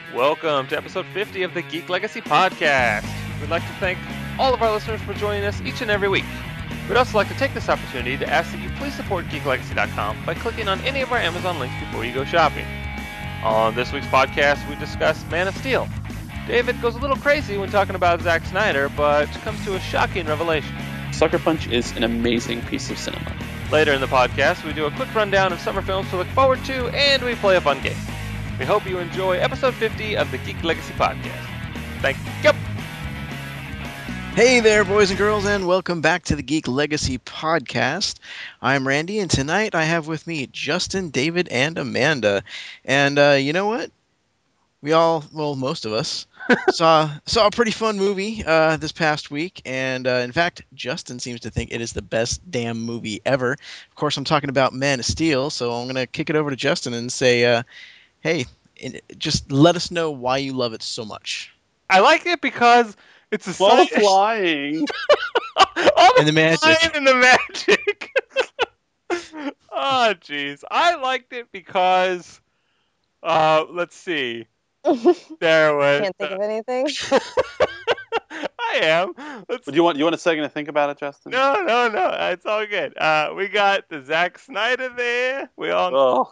Welcome to episode 50 of the Geek Legacy Podcast. We'd like to thank all of our listeners for joining us each and every week. We'd also like to take this opportunity to ask that you please support GeekLegacy.com by clicking on any of our Amazon links before you go shopping. On this week's podcast, we discuss Man of Steel. David goes a little crazy when talking about Zack Snyder, but comes to a shocking revelation. Sucker Punch is an amazing piece of cinema. Later in the podcast, we do a quick rundown of summer films to look forward to, and we play a fun game. We hope you enjoy episode 50 of the Geek Legacy Podcast. Thank you. Hey there, boys and girls, and welcome back to the Geek Legacy Podcast. I'm Randy, and tonight I have with me Justin, David, and Amanda. And you know what? We all, well, most of us, saw a pretty fun movie this past week. And in fact, Justin seems to think it is the best damn movie ever. Of course, I'm talking about Man of Steel, so I'm going to kick it over to Justin and say, hey, just let us know why you love it so much. I like it because it's a While flying. And the magic. And the magic. Oh, jeez. I liked it because, let's see. There was. Can't think of anything. I am. Do you want a second to think about it, Justin? No. It's all good. We got the Zack Snyder there. We all.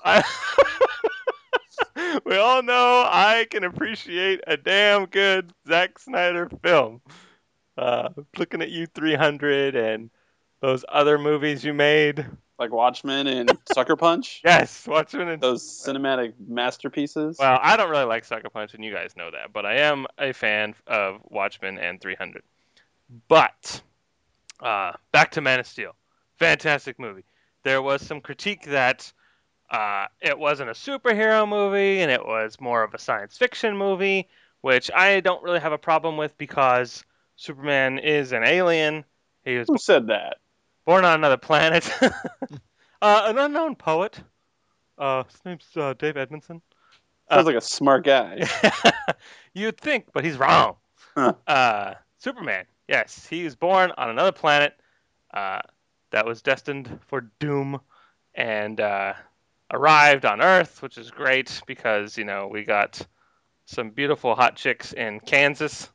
We all know I can appreciate a damn good Zack Snyder film. Looking at you, 300, and those other movies you made. Like Watchmen and Sucker Punch? Yes, Watchmen and... Those cinematic masterpieces? Well, I don't really like Sucker Punch, and you guys know that, but I am a fan of Watchmen and 300. But, back to Man of Steel. Fantastic movie. There was some critique that it wasn't a superhero movie, and it was more of a science fiction movie, which I don't really have a problem with because Superman is an alien. Who said that? Born on another planet. An unknown poet. His name's Dave Edmondson. Sounds like a smart guy. You'd think, but he's wrong. Huh. Superman. Yes, he was born on another planet that was destined for doom, and arrived on Earth, which is great because, you know, we got some beautiful hot chicks in Kansas.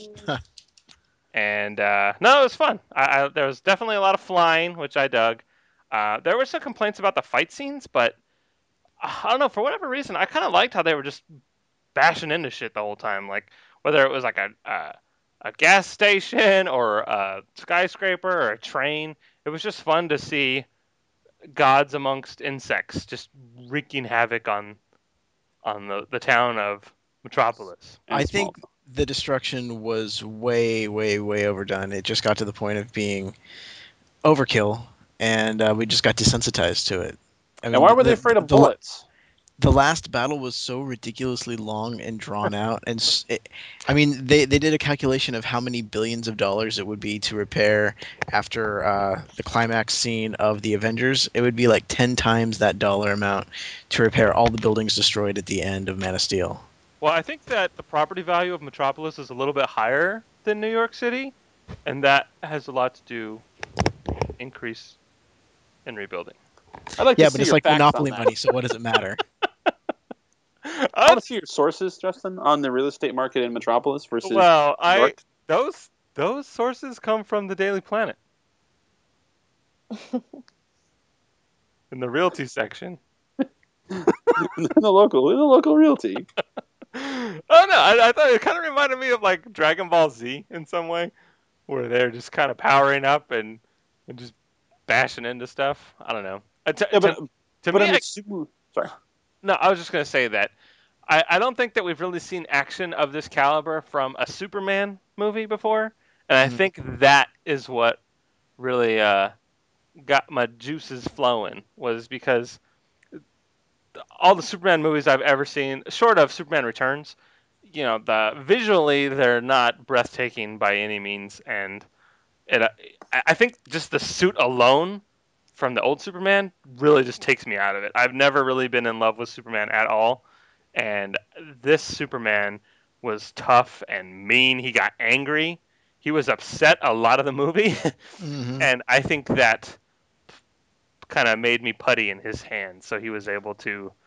And, no, it was fun. There was definitely a lot of flying, which I dug. There were some complaints about the fight scenes, but I don't know, for whatever reason, I kind of liked how they were just bashing into shit the whole time. Like, whether it was like a gas station or a skyscraper or a train, it was just fun to see gods amongst insects just wreaking havoc on the town of Metropolis. I think the destruction was way, way, way overdone. It just got to the point of being overkill, and we just got desensitized to it. I mean, and why were they afraid of bullets? The last battle was so ridiculously long and drawn out, and they did a calculation of how many billions of dollars it would be to repair after the climax scene of the Avengers. It would be like 10 times that dollar amount to repair all the buildings destroyed at the end of Man of Steel. Well, I think that the property value of Metropolis is a little bit higher than New York City, and that has a lot to do with increase in rebuilding. But it's like Monopoly money, so what does it matter? I want to see your sources, Justin, on the real estate market in Metropolis versus New York. Those sources come from the Daily Planet. In the realty section. in the local realty. Oh no, I thought it kind of reminded me of like Dragon Ball Z in some way, where they're just kind of powering up and just bashing into stuff. I don't know. Sorry. No, I was just going to say that I don't think that we've really seen action of this caliber from a Superman movie before, and I think that is what really got my juices flowing, was because all the Superman movies I've ever seen, short of Superman Returns, you know, visually they're not breathtaking by any means, and I think just the suit alone from the old Superman really just takes me out of it. I've never really been in love with Superman at all, and this Superman was tough and mean. He got angry. He was upset a lot of the movie, and I think that kind of made me putty in his hands, so he was able to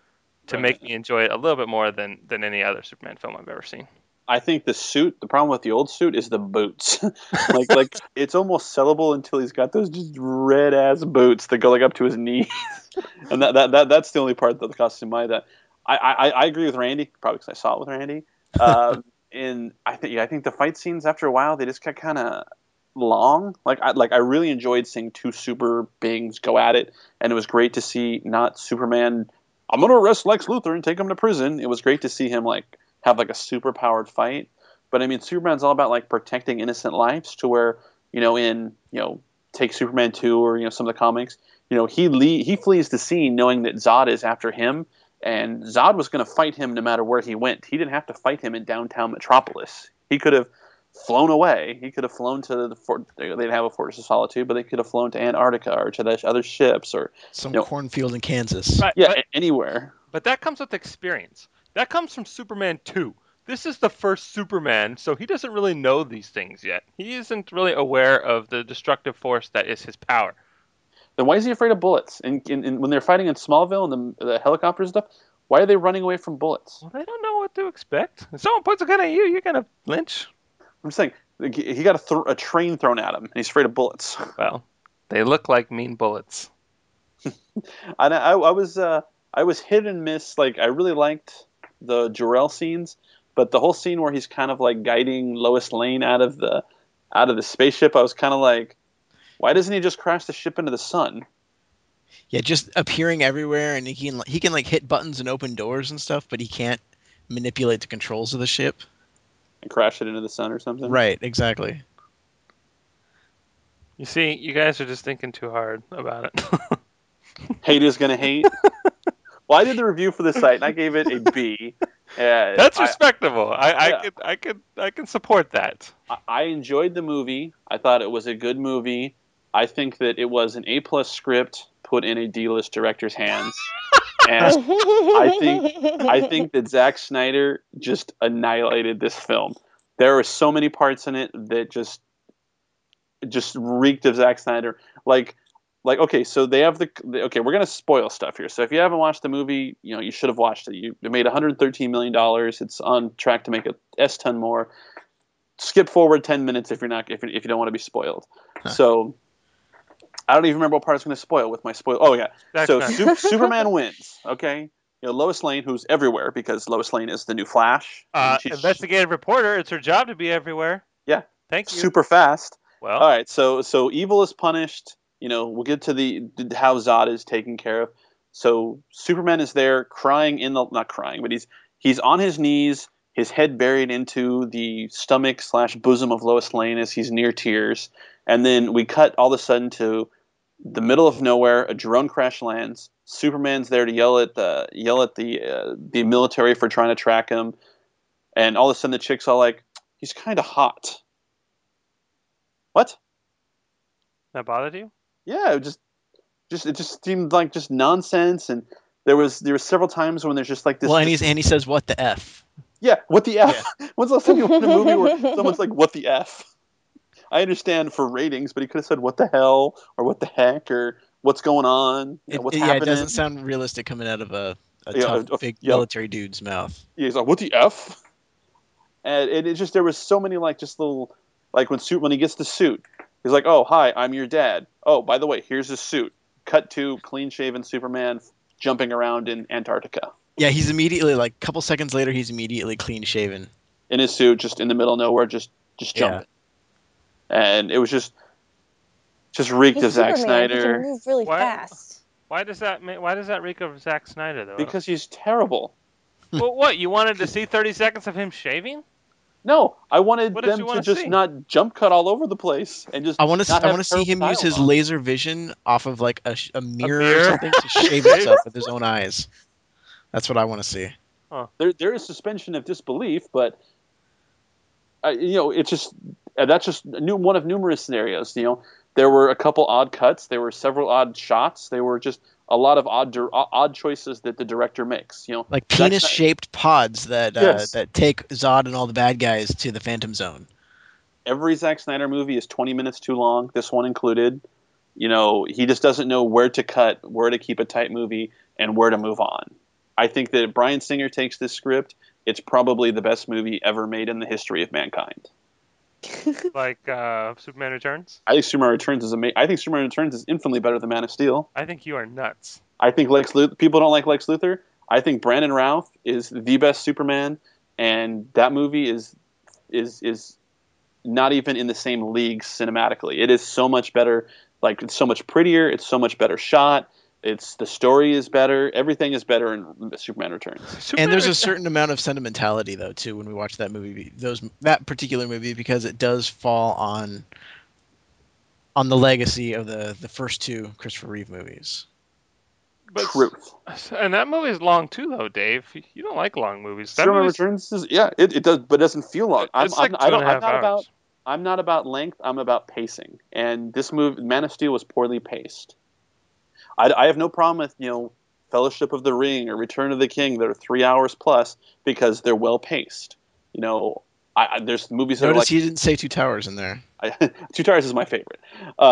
to make me enjoy it a little bit more than any other Superman film I've ever seen. I think the problem with the old suit is the boots. like it's almost sellable until he's got those just red ass boots that go like up to his knees, and that's the only part of the costume that I agree with Randy, probably because I saw it with Randy. And I think the fight scenes after a while they just got kind of long. I really enjoyed seeing two super beings go at it, and it was great to see not Superman. I'm gonna arrest Lex Luthor and take him to prison. It was great to see him have a super powered fight. But I mean, Superman's all about protecting innocent lives to where, take Superman 2 or, some of the comics, he flees the scene knowing that Zod is after him, and Zod was going to fight him no matter where he went. He didn't have to fight him in downtown Metropolis. He could have flown away. He could have flown to they didn't have a Fortress of Solitude, but they could have flown to Antarctica or to the other ships or some cornfield in Kansas. Right, yeah, anywhere. But that comes with experience. That comes from Superman 2. This is the first Superman, so he doesn't really know these things yet. He isn't really aware of the destructive force that is his power. Then why is he afraid of bullets? And when they're fighting in Smallville and the helicopters and stuff, why are they running away from bullets? Well, they don't know what to expect. If someone puts a gun at you, you're going to flinch. I'm saying he got a train thrown at him, and he's afraid of bullets. Well, they look like mean bullets. I was hit and miss. I really liked the Jor-El scenes, but the whole scene where he's kind of guiding Lois Lane out of the spaceship, I was kind of like, why doesn't he just crash the ship into the sun? Yeah, just appearing everywhere, and he can hit buttons and open doors and stuff, but he can't manipulate the controls of the ship and crash it into the sun or something. Right, exactly. You see, you guys are just thinking too hard about it. Haters gonna hate. Well, I did the review for the site and I gave it a B. That's respectable. I can support that. I enjoyed the movie. I thought it was a good movie. I think that it was an A+ script put in a D-list director's hands. And I think that Zack Snyder just annihilated this film. There were so many parts in it that just reeked of Zack Snyder. Okay, so they have we're gonna spoil stuff here. So if you haven't watched the movie, you should have watched it. It made $113 million. It's on track to make a S-ton more. Skip forward 10 minutes if you don't want to be spoiled. Huh. So I don't even remember what part I was going to spoil with my spoil. Oh yeah, Superman wins. Okay, Lois Lane, who's everywhere because Lois Lane is the new Flash. Investigative reporter. It's her job to be everywhere. Yeah, thank you. Super fast. Well, all right. So evil is punished. We'll get to how Zod is taken care of. So Superman is there crying not crying, but he's on his knees, his head buried into the stomach / bosom of Lois Lane as he's near tears. And then we cut all of a sudden to the middle of nowhere. A drone crash lands. Superman's there to yell at the military for trying to track him. And all of a sudden the chick's all like, he's kind of hot. What? That bothered you? Yeah, it just seemed like just nonsense, and there were several times when there's just like this. Well, and he says, "What the f?" Yeah, what the f? Yeah. When's the last time you watched a movie where someone's like, "What the f?" I understand for ratings, but he could have said, "What the hell?" or "What the heck?" or "What's going on?" What's happening? It doesn't sound realistic coming out of a tough, big military dude's mouth. Yeah, he's like, "What the f?" And it just there was so many just little when he gets the suit. He's like, "Oh, hi, I'm your dad. Oh, by the way, here's his suit." Cut to clean-shaven Superman jumping around in Antarctica. Yeah, he's immediately, a couple seconds later, he's immediately clean-shaven. In his suit, just in the middle of nowhere, just jumping. Yeah. And it was just reeked of Zack Snyder. He can move really fast. Why does that reek of Zack Snyder, though? Because he's terrible. Well, what? You wanted to see 30 seconds of him shaving? No, I wanted them to just not jump cut all over the place and just. I want to see him use his laser vision off of a mirror or something to shave himself with his own eyes. That's what I want to see. Huh. There is suspension of disbelief, but it's just that's just one of numerous scenarios. There were a couple odd cuts, there were several odd shots, there were just a lot of odd choices that the director makes. Like penis-shaped pods that take Zod and all the bad guys to the Phantom Zone. Every Zack Snyder movie is 20 minutes too long, this one included. He just doesn't know where to cut, where to keep a tight movie, and where to move on. I think that if Bryan Singer takes this script, it's probably the best movie ever made in the history of mankind. Like Superman Returns? I think Superman Returns is amazing. I think Superman Returns is infinitely better than Man of Steel. I think you are nuts. I think Lex Luthor. People don't like Lex Luthor. I think Brandon Routh is the best Superman, and that movie is not even in the same league cinematically. It is so much better. Like, it's so much prettier. It's so much better shot. The story is better. Everything is better in Superman Returns. And there's a certain amount of sentimentality though too when we watch that movie, that particular movie, because it does fall on the legacy of the first two Christopher Reeve movies. But, Truth. And that movie is long too, though, Dave. You don't like long movies. Superman Returns is, yeah, it does, but it doesn't feel long. It's like 2.5 hours. I'm not about length. I'm about pacing. And this movie, Man of Steel, was poorly paced. I have no problem with Fellowship of the Ring or Return of the King that are 3 hours plus because they're well paced. There's movies that Notice are like. he didn't say Two Towers in there. Two Towers is my favorite.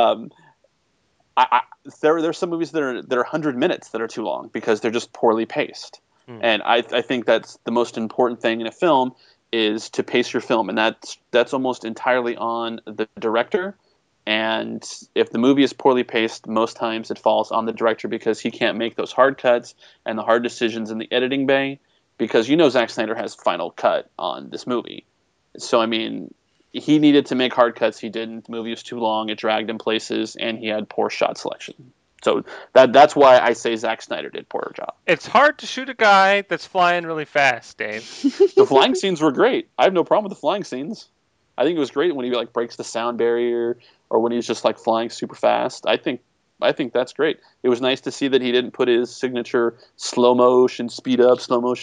There's some movies that are 100 minutes that are too long because they're just poorly paced. And I think that's the most important thing in a film is to pace your film, and that's almost entirely on the director. And if the movie is poorly paced, most times it falls on the director because he can't make those hard cuts and the hard decisions in the editing bay, because Zack Snyder has final cut on this movie. So I mean, he needed to make hard cuts. He didn't. The movie was too long. It dragged in places, and he had poor shot selection. So that's why I say Zack Snyder did a poor job. It's hard to shoot a guy that's flying really fast, Dave. The flying scenes were great. I have no problem with the flying scenes. I think it was great when he breaks the sound barrier, or when he's just flying super fast. I think that's great. It was nice to see that he didn't put his signature slow motion speed up.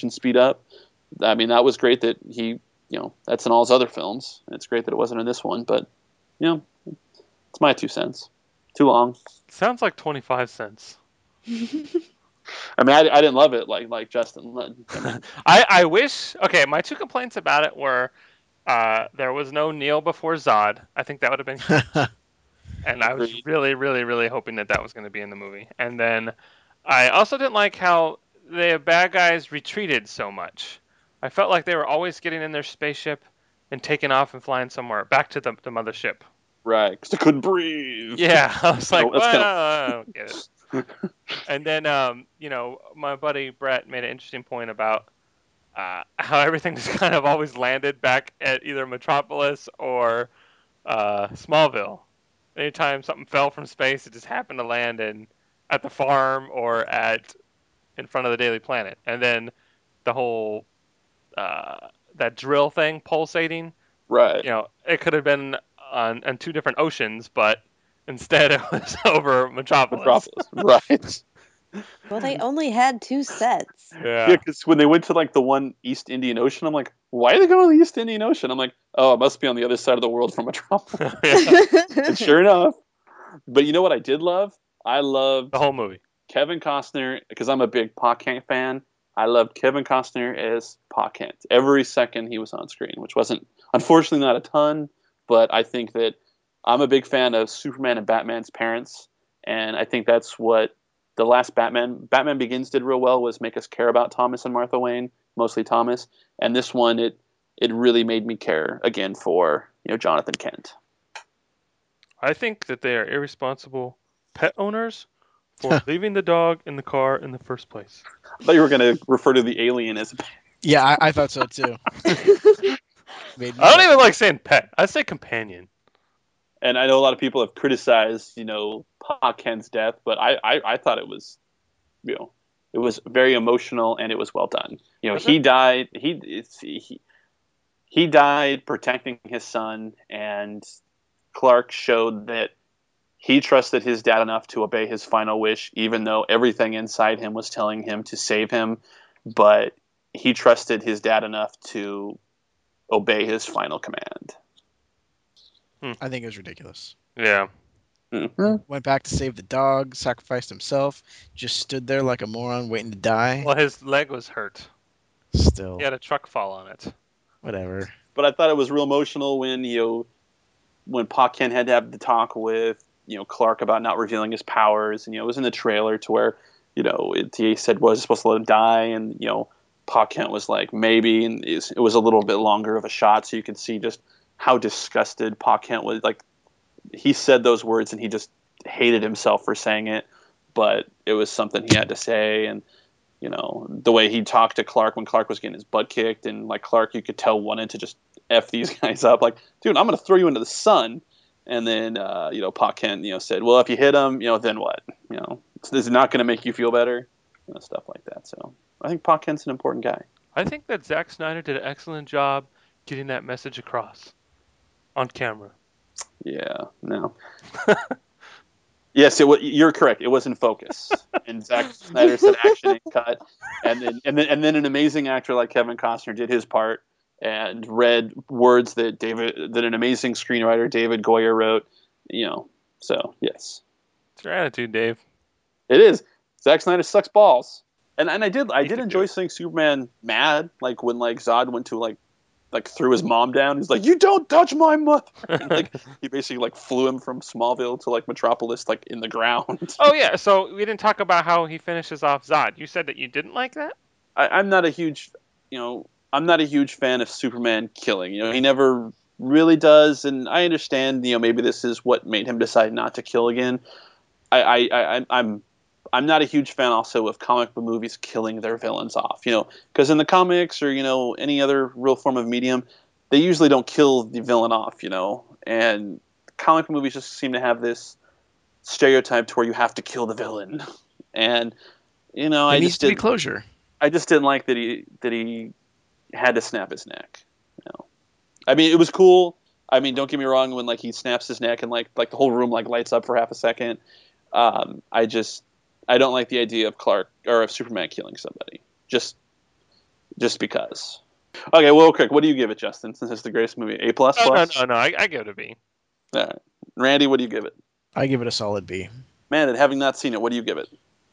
I mean, that was great that he, that's in all his other films. It's great that it wasn't in this one, but it's my 2 cents. Too long. Sounds like 25 cents. I mean, I didn't love it like Justin. I wish. Okay, my 2 complaints about it were there was no Neil before Zod. I think that would have been. And I was really, really, really hoping that was going to be in the movie. And then I also didn't like how the bad guys retreated so much. I felt like they were always getting in their spaceship and taking off and flying somewhere back to the mothership. Right, because they couldn't breathe. Yeah, I was like, I don't get it. And then, my buddy Brett made an interesting point about how everything just kind of always landed back at either Metropolis or Smallville. Anytime something fell from space, it just happened to land at the farm or in front of the Daily Planet. And then the whole that drill thing pulsating. Right. It could have been on 2 different oceans, but instead it was over Metropolis. Right. Well, they only had 2 sets. Yeah, because when they went to the one East Indian Ocean, I'm like, why are they going to the East Indian Ocean? I'm like, oh, it must be on the other side of the world from Metropolis. And sure enough. But you know what I did love? I loved the whole movie. Kevin Costner, because I'm a big Pa Kent fan. I loved Kevin Costner as Pa Kent. Every second he was on screen, which wasn't, unfortunately, not a ton, but I think that I'm a big fan of Superman and Batman's parents, and I think that's what the last Batman Begins did real well, was make us care about Thomas and Martha Wayne, mostly Thomas. And this one, it really made me care again for Jonathan Kent. I think that they are irresponsible pet owners for leaving the dog in the car in the first place. I thought you were going to refer to the alien as a pet. Yeah, I thought so too. I don't even like saying pet. I say companion. And I know a lot of people have criticized, Pa Kent's death, but I thought it was, it was very emotional and it was well done. He died. He died protecting his son, and Clark showed that he trusted his dad enough to obey his final wish, even though everything inside him was telling him to save him. But he trusted his dad enough to obey his final command. I think it was ridiculous. Yeah. Mm-hmm. Went back to save the dog, sacrificed himself, just stood there like a moron waiting to die. Well, his leg was hurt. Still. He had a truck fall on it. Whatever. But I thought it was real emotional when Pa Kent had to have the talk with Clark about not revealing his powers, and it was in the trailer to where he said, was supposed to let him die, and Pa Kent was like, maybe, and it was a little bit longer of a shot, so you could see just how disgusted Pa Kent was. Like, he said those words, and he just hated himself for saying it, but it was something he had to say. And the way he talked to Clark when Clark was getting his butt kicked, and like Clark, you could tell, wanted to just F these guys up. Like, dude, I'm going to throw you into the sun. And then, Pa Kent, said, well, if you hit him, then what? This is not going to make you feel better. Stuff like that. So I think Pa Kent's an important guy. I think that Zack Snyder did an excellent job getting that message across on camera. Yeah, no. Yes, you're correct. It was in focus, and Zack Snyder said action and cut, and then an amazing actor like Kevin Costner did his part and read words that an amazing screenwriter David Goyer wrote. So yes, it's your attitude, Dave. It is. Zack Snyder sucks balls, and I did enjoy seeing Superman mad, like when Zod went to like threw his mom down. He's like, "You don't touch my mother!" And, he basically flew him from Smallville to Metropolis, in the ground. Oh yeah, so we didn't talk about how he finishes off Zod. You said that you didn't like that. I'm not a huge, I'm not a huge fan of Superman killing. He never really does, and I understand. Maybe this is what made him decide not to kill again. I'm not a huge fan also of comic book movies killing their villains off, because in the comics or, any other real form of medium, they usually don't kill the villain off, and comic book movies just seem to have this stereotype to where you have to kill the villain. And, it needs to be closure. I just didn't like that he had to snap his neck. I mean, it was cool. I mean, don't get me wrong, when he snaps his neck and the whole room lights up for half a second. I don't like the idea of Clark or of Superman killing somebody just because. Okay, well, quick, what do you give it, Justin? Since it's the greatest movie, A++? No. I give it a B. All right, Randy, what do you give it? I give it a solid B. Man, and having not seen it, what do you give it?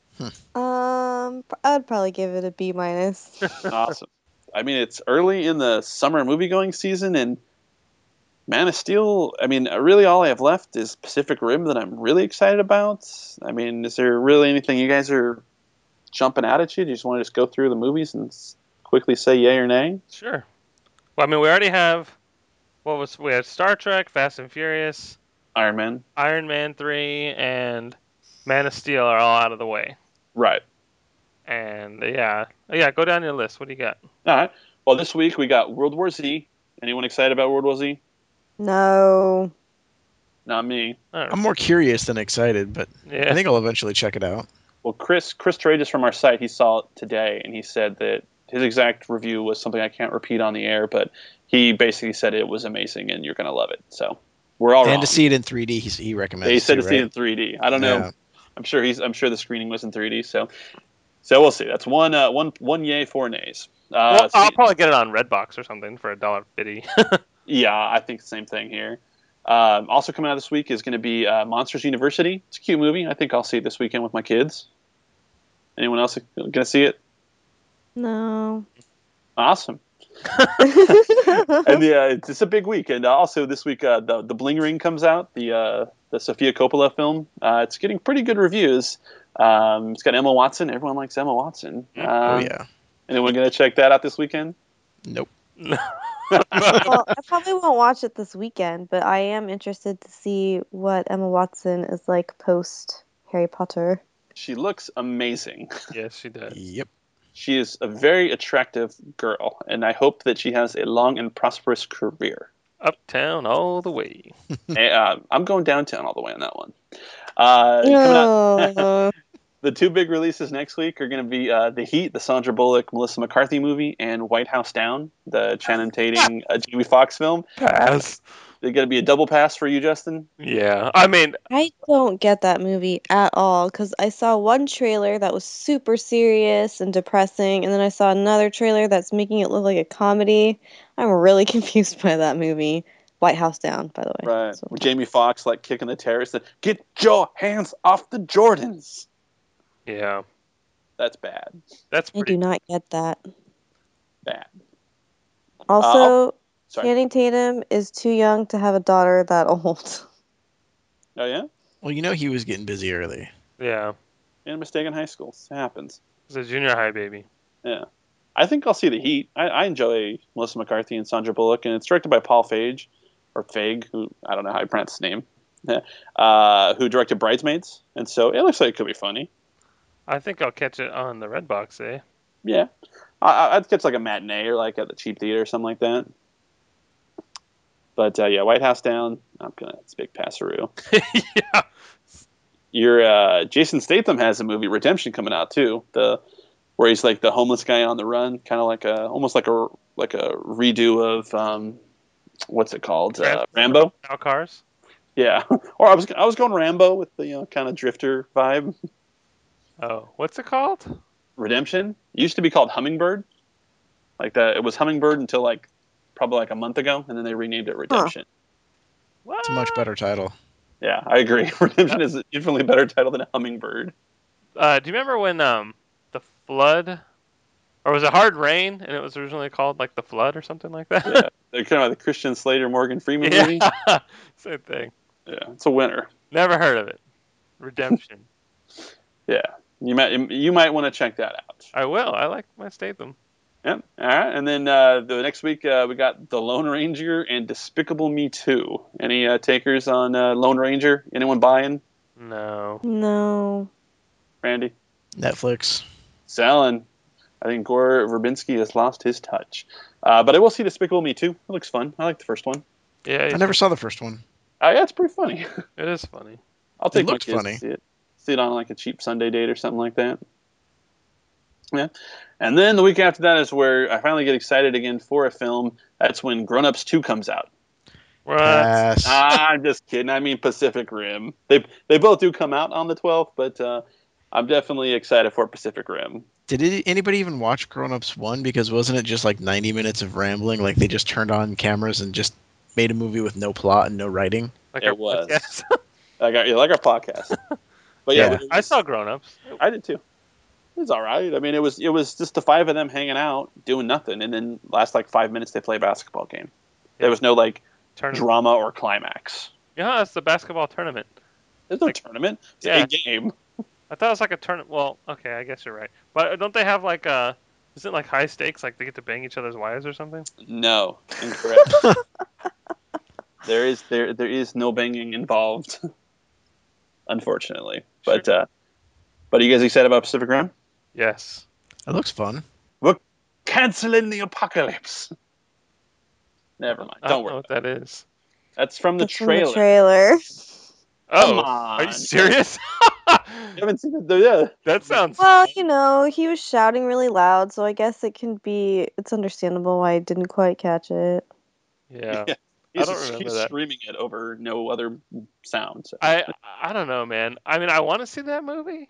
I'd probably give it a B-. Awesome. I mean, it's early in the summer movie-going season, and Man of Steel, I mean, really all I have left is Pacific Rim that I'm really excited about. I mean, is there really anything you guys are jumping out at you? Do you just want to just go through the movies and quickly say yay or nay? Sure. Well, I mean, we already have, we had Star Trek, Fast and Furious, Iron Man 3, and Man of Steel are all out of the way. Right. And yeah, go down your list. What do you got? All right. Well, this week we got World War Z. Anyone excited about World War Z? No. Not me. I'm more curious than excited, but yeah. I think I'll eventually check it out. Well, Chris Trages from our site, he saw it today, and he said that his exact review was something I can't repeat on the air, but he basically said it was amazing and you're going to love it. So we're all wrong. And to see it in 3D, he recommends. Yeah, he said to see it in 3D. I don't know. I'm sure the screening was in 3D. So we'll see. That's one yay, 4 nays. Well, I'll probably get it on Redbox or something for $1.50. Yeah, I think the same thing here. Also coming out this week is going to be Monsters University. It's a cute movie. I think I'll see it this weekend with my kids. Anyone else going to see it? No. Awesome. And it's a big week. And also this week, the Bling Ring comes out, the Sofia Coppola film. It's getting pretty good reviews. It's got Emma Watson. Everyone likes Emma Watson. Oh, yeah. Anyone going to check that out this weekend? Nope. Well, I probably won't watch it this weekend, but I am interested to see what Emma Watson is like post Harry Potter. She looks amazing. Yes, she does. Yep. She is a very attractive girl, and I hope that she has a long and prosperous career. Uptown all the way. I'm going downtown all the way on that one. Coming out, the 2 big releases next week are going to be The Heat, the Sandra Bullock, Melissa McCarthy movie, and White House Down, the Channing Tatum, Jamie Foxx film. Pass. They're going to be a double pass for you, Justin? Yeah. I mean, I don't get that movie at all because I saw one trailer that was super serious and depressing, and then I saw another trailer that's making it look like a comedy. I'm really confused by that movie. White House Down, by the way. Right. So. With Jamie Foxx kicking the terrorists. Get your hands off the Jordans. Yeah. That's bad. That's pretty I do not get that. Bad. Also, Channing Tatum is too young to have a daughter that old. Oh, yeah? Well, he was getting busy early. Yeah. Made a mistake in high school. It happens. It's a junior high baby. Yeah. I think I'll see The Heat. I enjoy Melissa McCarthy and Sandra Bullock, and it's directed by Paul Feig, or Feig, who I don't know how you pronounce his name, who directed Bridesmaids, and so it looks like it could be funny. I think I'll catch it on the Redbox, eh? Yeah, I'd catch like a matinee or like at the cheap theater or something like that. But yeah, White House Down. I'm gonna. It's a big passeroo. Yeah. Your Jason Statham has a movie Redemption coming out too. Where he's like the homeless guy on the run, kind of like almost like a redo of what's it called? Rambo. Now cars. Yeah, or I was going Rambo with the kind of drifter vibe. Oh, what's it called? Redemption it used to be called Hummingbird, like that. It was Hummingbird until like probably like a month ago, and then they renamed it Redemption. What? It's a much better title. Yeah, I agree. Redemption is infinitely better title than Hummingbird. Do you remember when the flood, or was it Hard Rain, and it was originally called like the Flood or something like that? Yeah, they're kind of like the Christian Slater, Morgan Freeman movie. Yeah, same thing. Yeah, it's a winner. Never heard of it. Redemption. Yeah, you might want to check that out. I will. I like my Statham. Yeah. All right. And then the next week we got The Lone Ranger and Despicable Me 2. Any takers on Lone Ranger? Anyone buying? No. No. Randy? Netflix. Selling. I think Gore Verbinski has lost his touch. But I will see Despicable Me 2. It looks fun. I like the first one. Yeah. I never saw the first one. Yeah, it's pretty funny. It is funny. I'll take my looked kids funny. to see it. See it on like a cheap Sunday date or something like that. Yeah. And then the week after that is where I finally get excited again for a film. That's when Grown Ups 2 comes out. What? Pass. I'm just kidding. I mean Pacific Rim. They both do come out on the 12th, but I'm definitely excited for Pacific Rim. Did anybody even watch Grown Ups 1? Because wasn't it just like 90 minutes of rambling? Like they just turned on cameras and just made a movie with no plot and no writing? Like It our was. podcast? Like our podcast. But yeah, Yeah. it was- I saw Grown Ups. I did too. It was all right. I mean, it was just the five of them hanging out doing nothing, and then last like 5 minutes they play a basketball game. There was no like Tournament. drama or climax. Yeah, it's the basketball tournament. There's no Like- tournament. It's yeah. a game. I thought it was like a tournament. Well, okay, I guess you're right. But don't they have like is it like high stakes? Like they get to bang each other's wives or something? No, incorrect. there is no banging involved, unfortunately. But are you guys excited about Pacific Rim? Yes. It looks fun. Canceling the apocalypse. Never mind. I Don't don't know worry. what that is. That's from the That's from the trailer. trailer. Oh, Come are you on. serious? You haven't seen it though, yeah. That sounds. Well, he was shouting really loud, so I guess it's understandable why I didn't quite catch it. Yeah. He's, don't remember he's that. screaming it over no other sound. So. I don't know, man. I mean, I want to see that movie,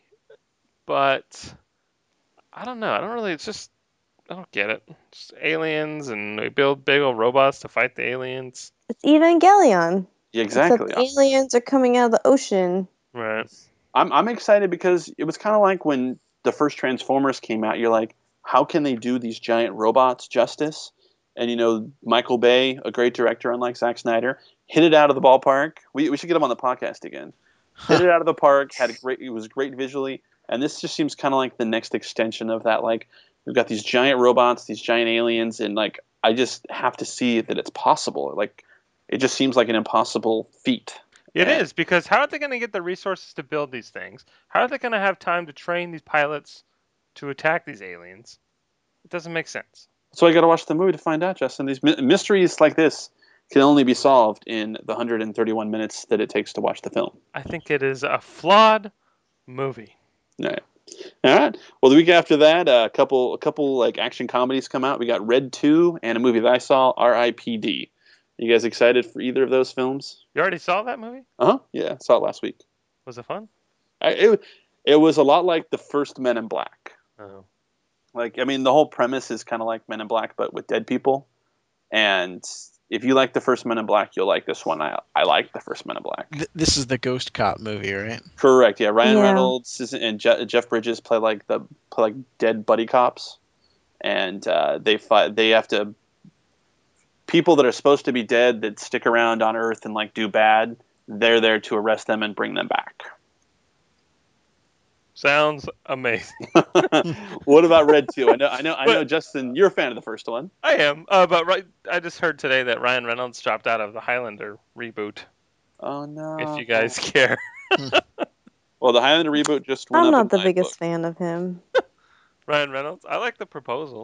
but I don't know. I don't really. It's just I don't get it. Just aliens, and we build big old robots to fight the aliens. It's Evangelion. Yeah, exactly. Except aliens are coming out of the ocean. Right. I'm excited because it was kind of like when the first Transformers came out. You're like, how can they do these giant robots justice? And Michael Bay, a great director, unlike Zack Snyder, hit it out of the ballpark. We should get him on the podcast again. Hit it out of the park. It was great visually, and this just seems kind of like the next extension of that. Like we've got these giant robots, these giant aliens, and like I just have to see that it's possible. Like it just seems like an impossible feat. It is, because how are they going to get the resources to build these things? How are they going to have time to train these pilots to attack these aliens? It doesn't make sense. So I got to watch the movie to find out, Justin. These mysteries like this can only be solved in the 131 minutes that it takes to watch the film. I think it is a flawed movie. All right. Well, the week after that, a couple like action comedies come out. We got Red 2 and a movie that I saw, R.I.P.D. You guys excited for either of those films? You already saw that movie? Yeah, saw it last week. Was it fun? It was a lot like the first Men in Black. Oh. Like, I mean, the whole premise is kind of like Men in Black, but with dead people. And if you like the first Men in Black, you'll like this one. I like the first Men in Black. This is the Ghost Cop movie, right? Correct. Yeah, Ryan Yeah. Reynolds and Jeff Bridges play like dead buddy cops, and they fight. They have to people that are supposed to be dead that stick around on Earth and like do bad. They're there to arrest them and bring them back. Sounds amazing. What about Red 2? I know, But Justin, you're a fan of the first one. I am. But I just heard today that Ryan Reynolds dropped out of the Highlander reboot. Oh no. If you guys care. Well, the Highlander reboot just went I'm up not in the my biggest book. fan of him. Ryan Reynolds. I like the proposal.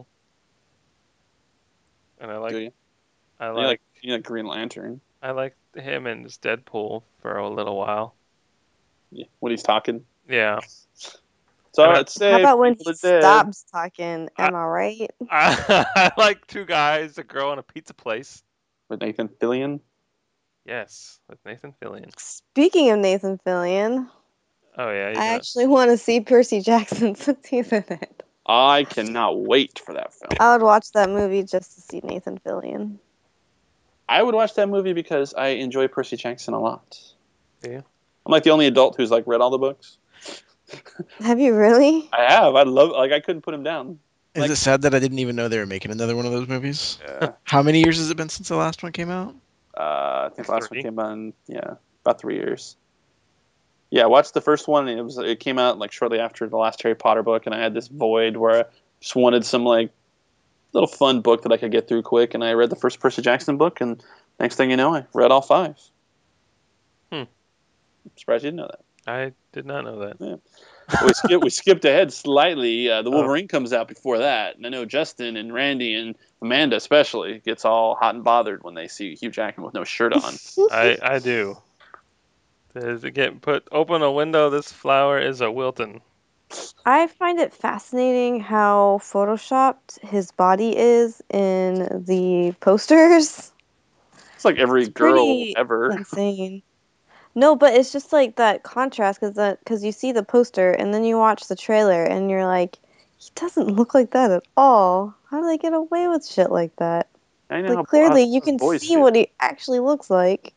And Do you? I You like Green Lantern? I like him and his Deadpool for a little while. Yeah, when he's talking. Yeah. It's all And right to say. How about when people he are dead. stops talking? Am I right? I like two guys, a girl, and a pizza place. With Nathan Fillion. Yes, with Nathan Fillion. Speaking of Nathan Fillion, Oh yeah, I actually want to see Percy Jackson since he's in it. I cannot wait for that film. I would watch that movie just to see Nathan Fillion. I would watch that movie because I enjoy Percy Jackson a lot. Yeah. I'm like the only adult who's like read all the books. Have you really? I have. I love. Like I couldn't put him down. Is Like- it sad that I didn't even know they were making another one of those movies? Yeah. How many years has it been since the last one came out? I think the last 3. one came on. Yeah, about 3 years. Yeah, I watched the first one. And it came out like shortly after the last Harry Potter book, and I had this void where I just wanted some like little fun book that I could get through quick. And I read the first Percy Jackson book, and next thing you know, I read all 5. I'm surprised you didn't know that. I did not know that. We skipped ahead slightly. The Wolverine comes out before that, and I know Justin and Randy and Amanda especially gets all hot and bothered when they see Hugh Jackman with no shirt on. I do. Does it get open a window? This flower is a Wilton. I find it fascinating how photoshopped his body is in the posters. It's like every girl Pretty ever. insane. No, but it's just like that contrast because you see the poster and then you watch the trailer and you're like, he doesn't look like that at all. How do they get away with shit like that? I know. Like clearly you us can boys see do. what he actually looks like.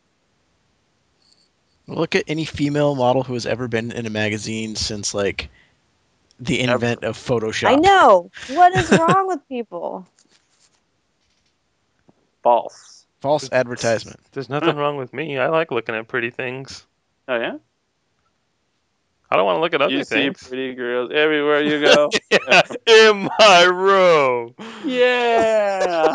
Look at any female model who has ever been in a magazine since like the invent of Photoshop. I know. What is wrong with people? False. False advertisement. There's nothing wrong with me. I like looking at pretty things. Oh yeah. I don't want to look at ugly You see things. pretty girls everywhere you go. Yeah, in my room. Yeah.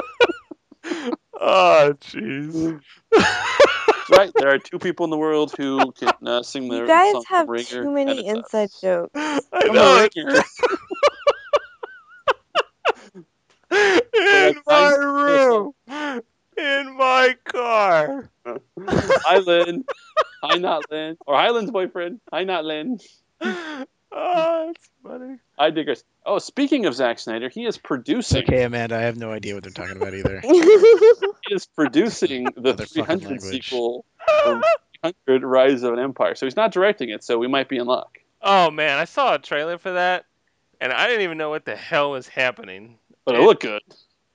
Oh, jeez. That's right. There are 2 people in the world who can sing their You guys song have Ringer, too and many it's inside us. jokes. I I'm know a it. ringer. In my room. In my car. Hi, Lynn. Hi, not Lynn. Or hi, Lynn's boyfriend. Hi, not Lynn. Oh, it's funny. I digress. Oh, speaking of Zack Snyder, he is It's producing. okay, Amanda. I have no idea what they're talking about either. He is producing the Other fucking 300 language. sequel, of 300 Rise of an Empire. So he's not directing it. So we might be in luck. Oh, man. I saw a trailer for that, and I didn't even know what the hell was happening. But it looked good.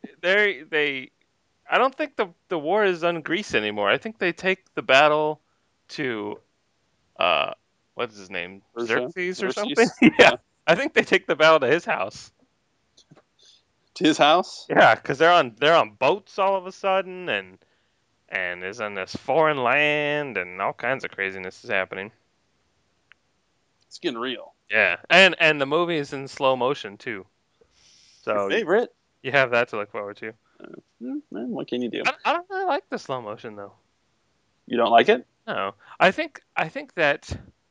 I don't think the war is on Greece anymore. I think they take the battle to what's his name? Persia? Xerxes or Xerxes? something? Yeah. I think they take the battle to his house. To his house. Yeah, because they're on boats all of a sudden and is in this foreign land and all kinds of craziness is happening. It's getting real. Yeah. And the movie is in slow motion too. Your So favorite? you have that to look forward to. What can you do? I don't really like the slow motion though. You don't like it? No, I think that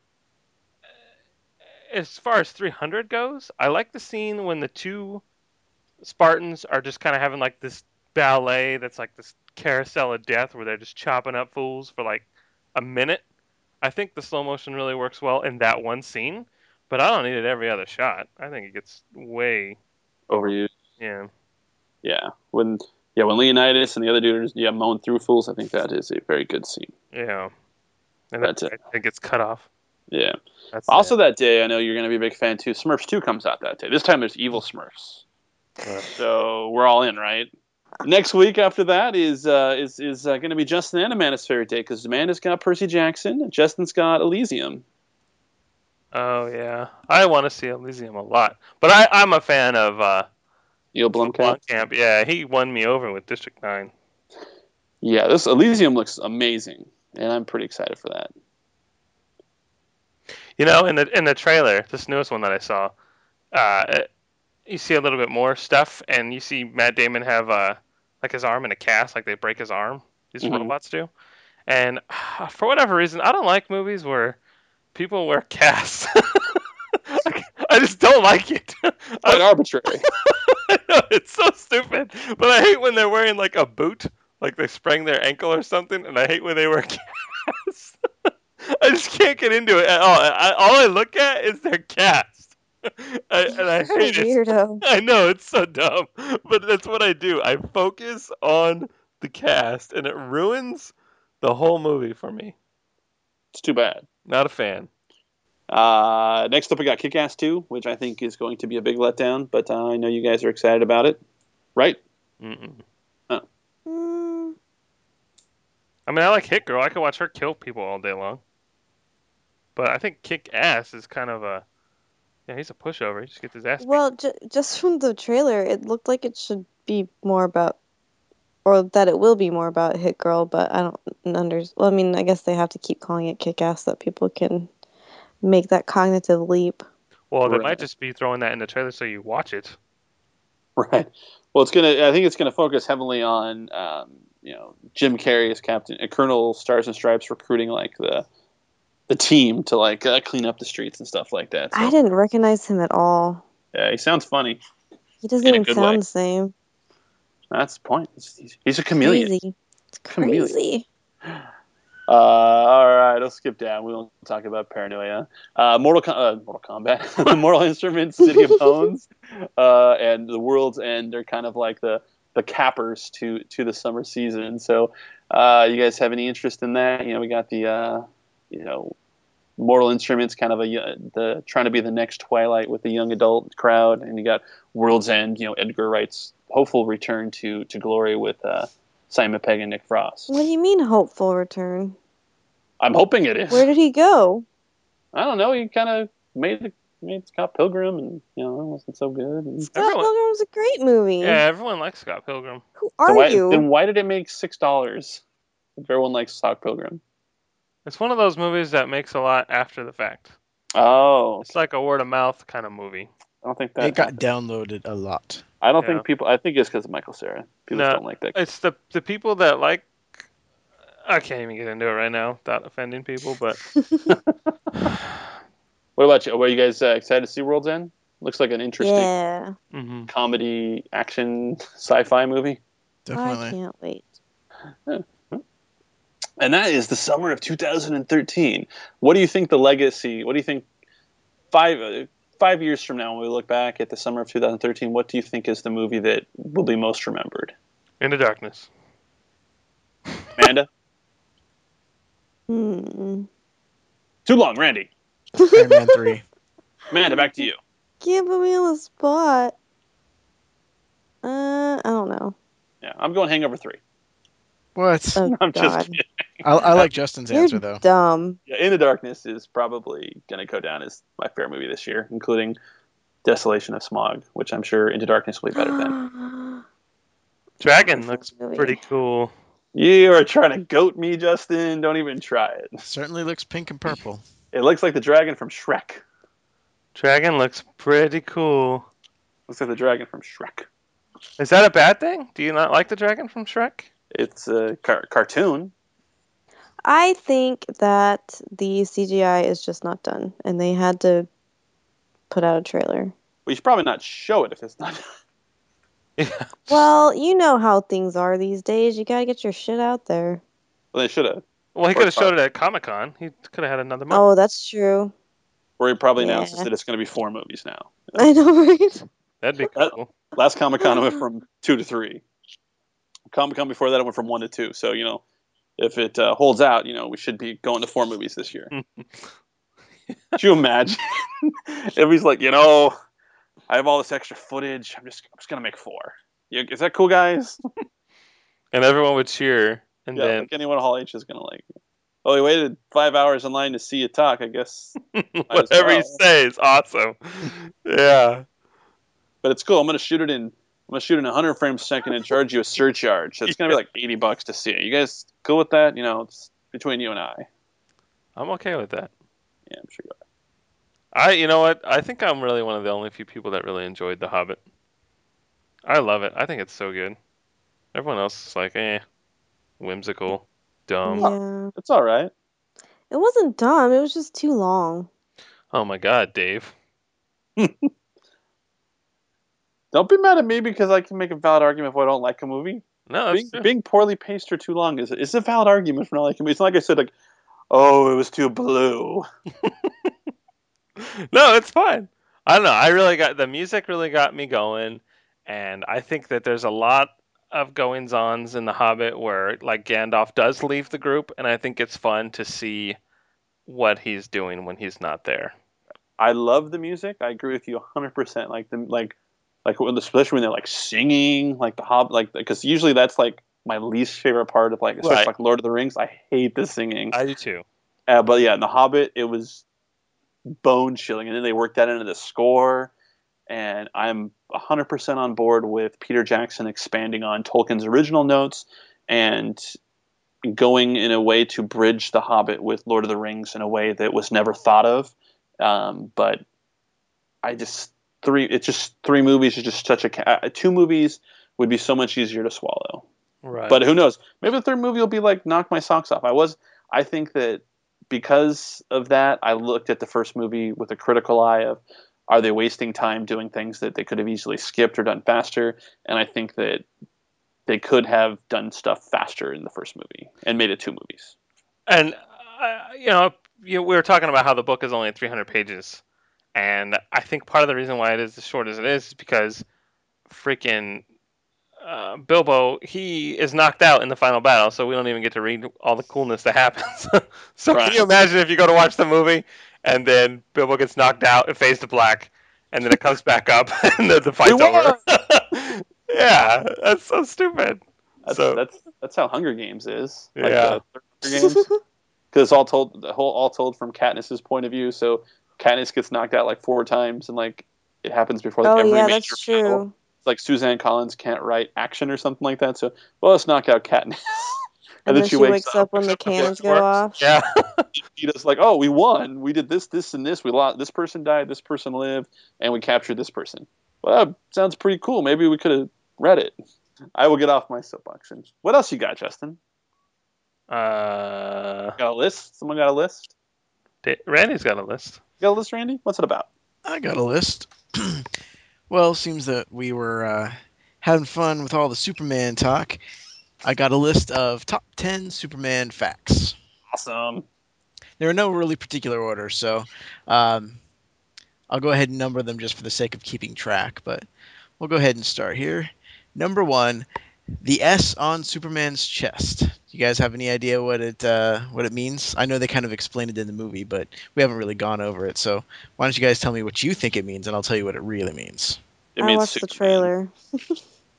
as far as 300 goes, I like the scene when the 2 Spartans are just kind of having like this ballet that's like this carousel of death where they're just chopping up fools for like a minute. I think the slow motion really works well in that one scene, but I don't need it every other shot. I think it gets way Overused. yeah. Yeah. When Leonidas and the other dude are just, mowing through fools, I think that is a very good scene. Yeah. And That's it. it gets cut off. Yeah. That's Also that day, I know you're going to be a big fan too. Smurfs 2 comes out that day. This time there's evil Smurfs. So we're all in, right? Next week after that is going to be Justin and Amanda's favorite day because Amanda's got Percy Jackson and Justin's got Elysium. Oh yeah, I want to see Elysium a lot, but I'm a fan of Neil Blomkamp. Blomkamp. Yeah, he won me over with District 9. Yeah, this Elysium looks amazing, and I'm pretty excited for that. You know, in the trailer, this newest one that I saw, you see a little bit more stuff, and you see Matt Damon have like his arm in a cast, like they break his arm. These Mhm. robots do, and for whatever reason, I don't like movies where people wear casts. I just don't like it. Quite arbitrary. I know, it's so stupid, but I hate when they're wearing like a boot, like they sprained their ankle or something, and I hate when they wear casts. I just can't get into it at all. All I look at is their cast, and I What a hate it. weirdo. I know it's so dumb, but that's what I do. I focus on the cast, and it ruins the whole movie for me. It's too bad. Not a fan. Next up, we got Kick-Ass 2, which I think is going to be a big letdown, but I know you guys are excited about it, right? Mm-mm. Mm, I mean, I like Hit Girl. I could watch her kill people all day long. But I think Kick Ass is kind of a he's a pushover. He just gets his ass beat. well, just from the trailer, it looked like it should be more about, or that it will be more about Hit Girl, but I don't Well, I mean, I guess they have to keep calling it Kick Ass so that people can make that cognitive leap. Well, they Right. might just be throwing that in the trailer so you watch it. Right. Well, I think it's gonna focus heavily on, Jim Carrey as Colonel Stars and Stripes recruiting like the team to like clean up the streets and stuff like that. I So didn't recognize him at all. yeah, he sounds funny He doesn't in a even good sound way. the same. That's the point. He's a chameleon. Crazy. It's Chameleon. crazy. All right, let's skip down. We won't talk about Paranoia. Mortal Kombat, Mortal Instruments, City of Bones, and The World's End are kind of like the cappers to the summer season. So, you guys have any interest in that? We got the Mortal Instruments, kind of the trying to be the next Twilight with the young adult crowd, and you got World's End. Edgar Wright's hopeful return to glory with Simon Pegg and Nick Frost. What do you mean hopeful return? I'm hoping it is. Where did he go? I don't know. He kind of made Scott Pilgrim, and it wasn't so good. And Scott Everyone- Pilgrim's a great movie. Yeah, everyone likes Scott Pilgrim. Who so are why, you? then why did it make $6 if everyone likes Scott Pilgrim? It's one of those movies that makes a lot after the fact. Oh, It's like a word of mouth kind of movie. I don't think that. It got downloaded a lot. I don't Yeah. think people. I think it's because of Michael Cera. People No. don't like that. It's the people that like. I can't even get into it right now without offending people, but What about you? Were you guys excited to see World's End? Looks like an interesting Yeah, mhm. comedy, action, sci-fi movie. I Definitely. can't wait. And that is the summer of 2013. What do you think the legacy? What do you think 5 years from now, when we look back at the summer of 2013? What do you think is the movie that will be most remembered? Into Darkness. Amanda? Hmm. Too long, Randy. Iron Man 3. Amanda, back to you. Can't put me on the spot. I don't know. Yeah, I'm going Hangover 3. What? Oh I'm just God, kidding. I like Justin's you're answer, though. dumb. Yeah, In the Darkness is probably going to go down as my favorite movie this year, including Desolation of Smog, which I'm sure Into Darkness will be better than. Dragon looks Movie. pretty cool. You are trying to goat me, Justin. Don't even try it. Certainly looks pink and purple. It looks like the dragon from Shrek. Dragon looks pretty cool. Looks like the dragon from Shrek. Is that a bad thing? Do you not like the dragon from Shrek? It's a cartoon. I think that the CGI is just not done, and they had to put out a trailer. We should probably not show it if it's not. Yeah. Well, you know how things are these days. You gotta get your shit out there. Well, they should have. Well, he could have showed it at Comic Con. He could have had another month. Oh, that's true. Where he probably announces Yeah. that it's going to be 4 movies now. I know, right? That'd be That- cool. Last Comic Con went from 2 to 3. Comic Con before that it went from 1 to 2. So if it holds out, we should be going to 4 movies this year. Could you imagine? If he's like, I have all this extra footage. I'm just gonna make 4. Is that cool, guys? And everyone would cheer. And Yeah, then like anyone at Hall H is gonna like. Oh, he waited 5 hours in line to see you talk. I guess, whatever he well. says, awesome. Yeah. but it's cool. I'm gonna shoot it in 100 frames a second and charge you a surcharge. So it's gonna be like $80 to see it. You guys cool with that? It's between you and I. I'm okay with that. Yeah, I'm sure you are. You know what? I think I'm really one of the only few people that really enjoyed The Hobbit. I love it. I think it's so good. Everyone else is like, whimsical, dumb. Yeah. It's all right. It wasn't dumb, it was just too long. Oh my God, Dave. Don't be mad at me because I can make a valid argument if I don't like a movie. No, that's true. Being poorly paced or too long is a valid argument for not liking a movie. It's not like I said like, oh, it was too blue. No, it's fine. I don't know. I really got the music really got me going, and I think that there's a lot of goings-ons in The Hobbit where like Gandalf does leave the group, and I think it's fun to see what he's doing when he's not there. I love the music. I agree with you 100%. Especially when they're like singing, like the Hobbit, like because usually that's like my least favorite part of like especially Right. like Lord of the Rings. I hate the singing. I do too. But yeah, in the Hobbit, it was bone chilling, and then they worked that into the score. And I'm 100% on board with Peter Jackson expanding on Tolkien's original notes and going in a way to bridge The Hobbit with Lord of the Rings in a way that was never thought of. But I just three movies is just such a two movies would be so much easier to swallow. Right. But who knows? Maybe the third movie will be like knock my socks off. I think that because of that, I looked at the first movie with a critical eye of are they wasting time doing things that they could have easily skipped or done faster? And I think that they could have done stuff faster in the first movie and made it two movies. And we were talking about how the book is only 300 pages, and I think part of the reason why it is as short as it is because freaking Bilbo, he is knocked out in the final battle, so we don't even get to read all the coolness that happens. So Right. Can you imagine if you go to watch the movie and then Bilbo gets knocked out, it fades to black, and then it comes back up and the fight's over? Yeah, that's so stupid. That's how Hunger Games is. Like Yeah. the Hunger Games, because it's all told from Katniss's point of view. So Katniss gets knocked out like 4 times, and like it happens before like Oh every yeah, major that's battle. true. It's like Suzanne Collins can't write action or something like that. So let's knock out Katniss. And then she wakes up when the Except before cannons it go works. off. Yeah. He does like, oh, we won. We did this, this, and this. We lost. This person died. This person lived, and we captured this person. Well, that sounds pretty cool. Maybe we could have read it. I will get off my soapbox. What else you got, Justin? Got a list? Someone got a list? Randy's got a list. You got a list, Randy? What's it about? I got a list. Well, seems that we were having fun with all the Superman talk. I got a list of top 10 Superman facts. Awesome. There are no really particular order, so I'll go ahead and number them just for the sake of keeping track, but we'll go ahead and start here. Number 1, the S on Superman's chest. Do you guys have any idea what it means? I know they kind of explained it in the movie, but we haven't really gone over it, so why don't you guys tell me what you think it means, and I'll tell you what it really means. It I means watched the Superman. trailer.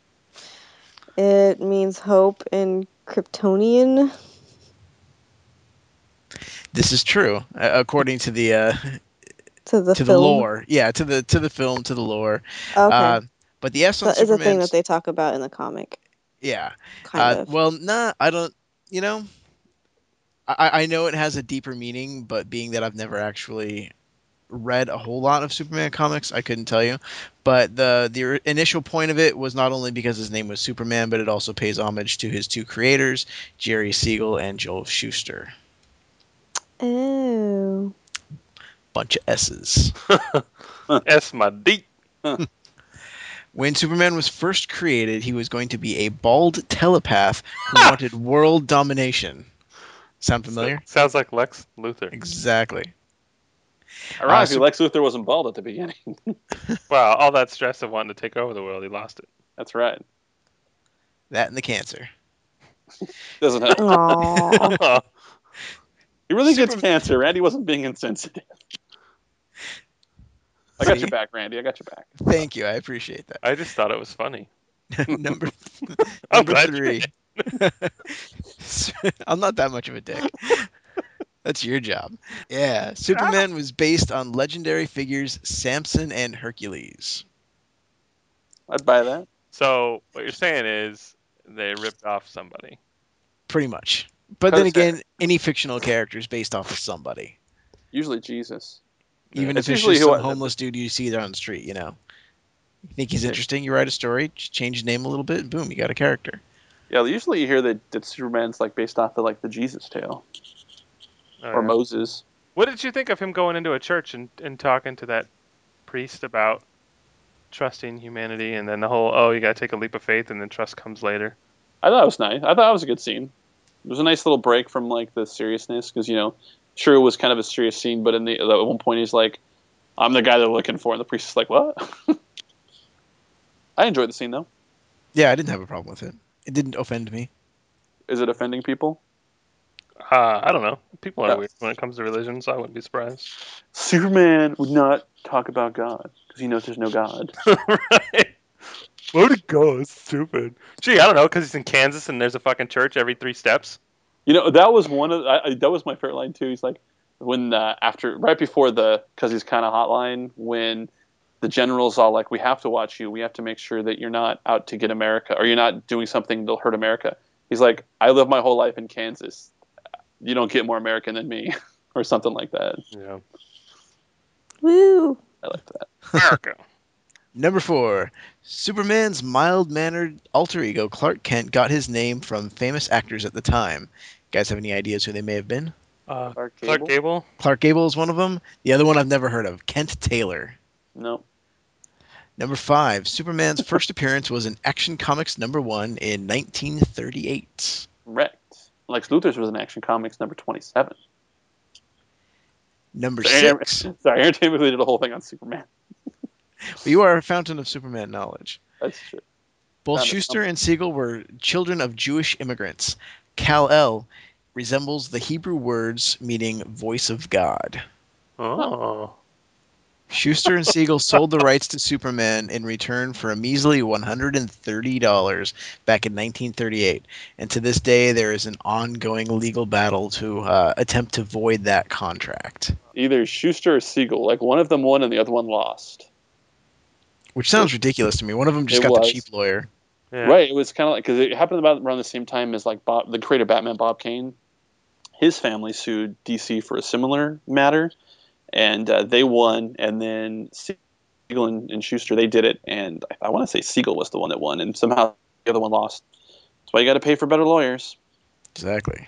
It means hope in Kryptonian. This is true, according to the To the to the film. lore. Yeah, to the film, to the lore. Okay. But the S on That is a thing Superman's that they talk about in the comic. yeah. Kind of. Well, nah, I don't. You know, I know it has a deeper meaning, but being that I've never actually read a whole lot of Superman comics, I couldn't tell you. But the initial point of it was not only because his name was Superman, but it also pays homage to his 2 creators, Jerry Siegel and Joel Shuster. Oh. Bunch of S's. S my D. When Superman was first created, he was going to be a bald telepath who wanted world domination. Sound familiar? Sounds like Lex Luthor. Exactly. Ironically, Lex Luthor wasn't bald at the beginning. Wow, all that stress of wanting to take over the world, he lost it. That's right. That and the cancer. Doesn't help. Aww. He really gets Superman- cancer. Randy wasn't being insensitive. I got See? your back, Randy. I got your back. Thank you. I appreciate that. I just thought it was funny. number I'm number glad 3. I'm not that much of a dick. That's your job. Yeah. Superman was based on legendary figures Samson and Hercules. I'd buy that. So what you're saying is they ripped off somebody. Pretty much. But then Because- again, any fictional character is based off of somebody. Usually Jesus. Even That's if it's usually just who some I- homeless dude you see there on the street, you know. You think he's interesting, you write a story, change his name a little bit, and boom, you got a character. Yeah, usually you hear that Superman's like based off of like the Jesus tale Oh, or yeah. Moses. What did you think of him going into a church and talking to that priest about trusting humanity, and then the whole, oh, you gotta take a leap of faith, and then trust comes later? I thought it was nice. I thought it was a good scene. It was a nice little break from like the seriousness because sure it was kind of a serious scene, but at one point he's like, "I'm the guy they're looking for," and the priest is like, "What?" I enjoyed the scene though. Yeah, I didn't have a problem with it. It didn't offend me. Is it offending people? I don't know. People are Yeah. weird when it comes to religion, so I wouldn't be surprised. Superman would not talk about God because he knows there's no God. Right? Where to go? It's stupid. Gee, I don't know, because he's in Kansas and there's a fucking church every 3 steps. That was one of that was my favorite line too. He's like when right before because he's kind of hotline when the general's all like, "We have to watch you. We have to make sure that you're not out to get America or you're not doing something that'll hurt America." He's like, "I lived my whole life in Kansas. You don't get more American than me," or something like that. Yeah. Woo! I like that. America. Number 4, Superman's mild-mannered alter ego Clark Kent got his name from famous actors at the time. You guys have any ideas who they may have been? Clark Clark Gable? Clark Gable is one of them. The other one I've never heard of, Kent Taylor. No. Number 5, Superman's first appearance was in Action Comics #1 in 1938. Correct. Lex Luthor's was in Action Comics number 27. Number Aaron- 6, Sorry, Aaron Taylor did a whole thing on Superman. you are a fountain of Superman knowledge. That's true. Both Found it. Schuster and Siegel were children of Jewish immigrants. Kal-El resembles the Hebrew words meaning voice of God. Oh. Schuster and Siegel sold the rights to Superman in return for a measly $130 back in 1938, and to this day there is an ongoing legal battle to attempt to void that contract. Either Schuster or Siegel. Like one of them won and the other one lost. Which sounds ridiculous to me. One of them just It got the was. cheap lawyer. Yeah. Right. It was kind of like because it happened about around the same time as like the creator Batman, Bob Kane. His family sued DC for a similar matter, and they won. And then Siegel and Schuster they did it, and I want to say Siegel was the one that won, and somehow the other one lost. That's why you got to pay for better lawyers. Exactly.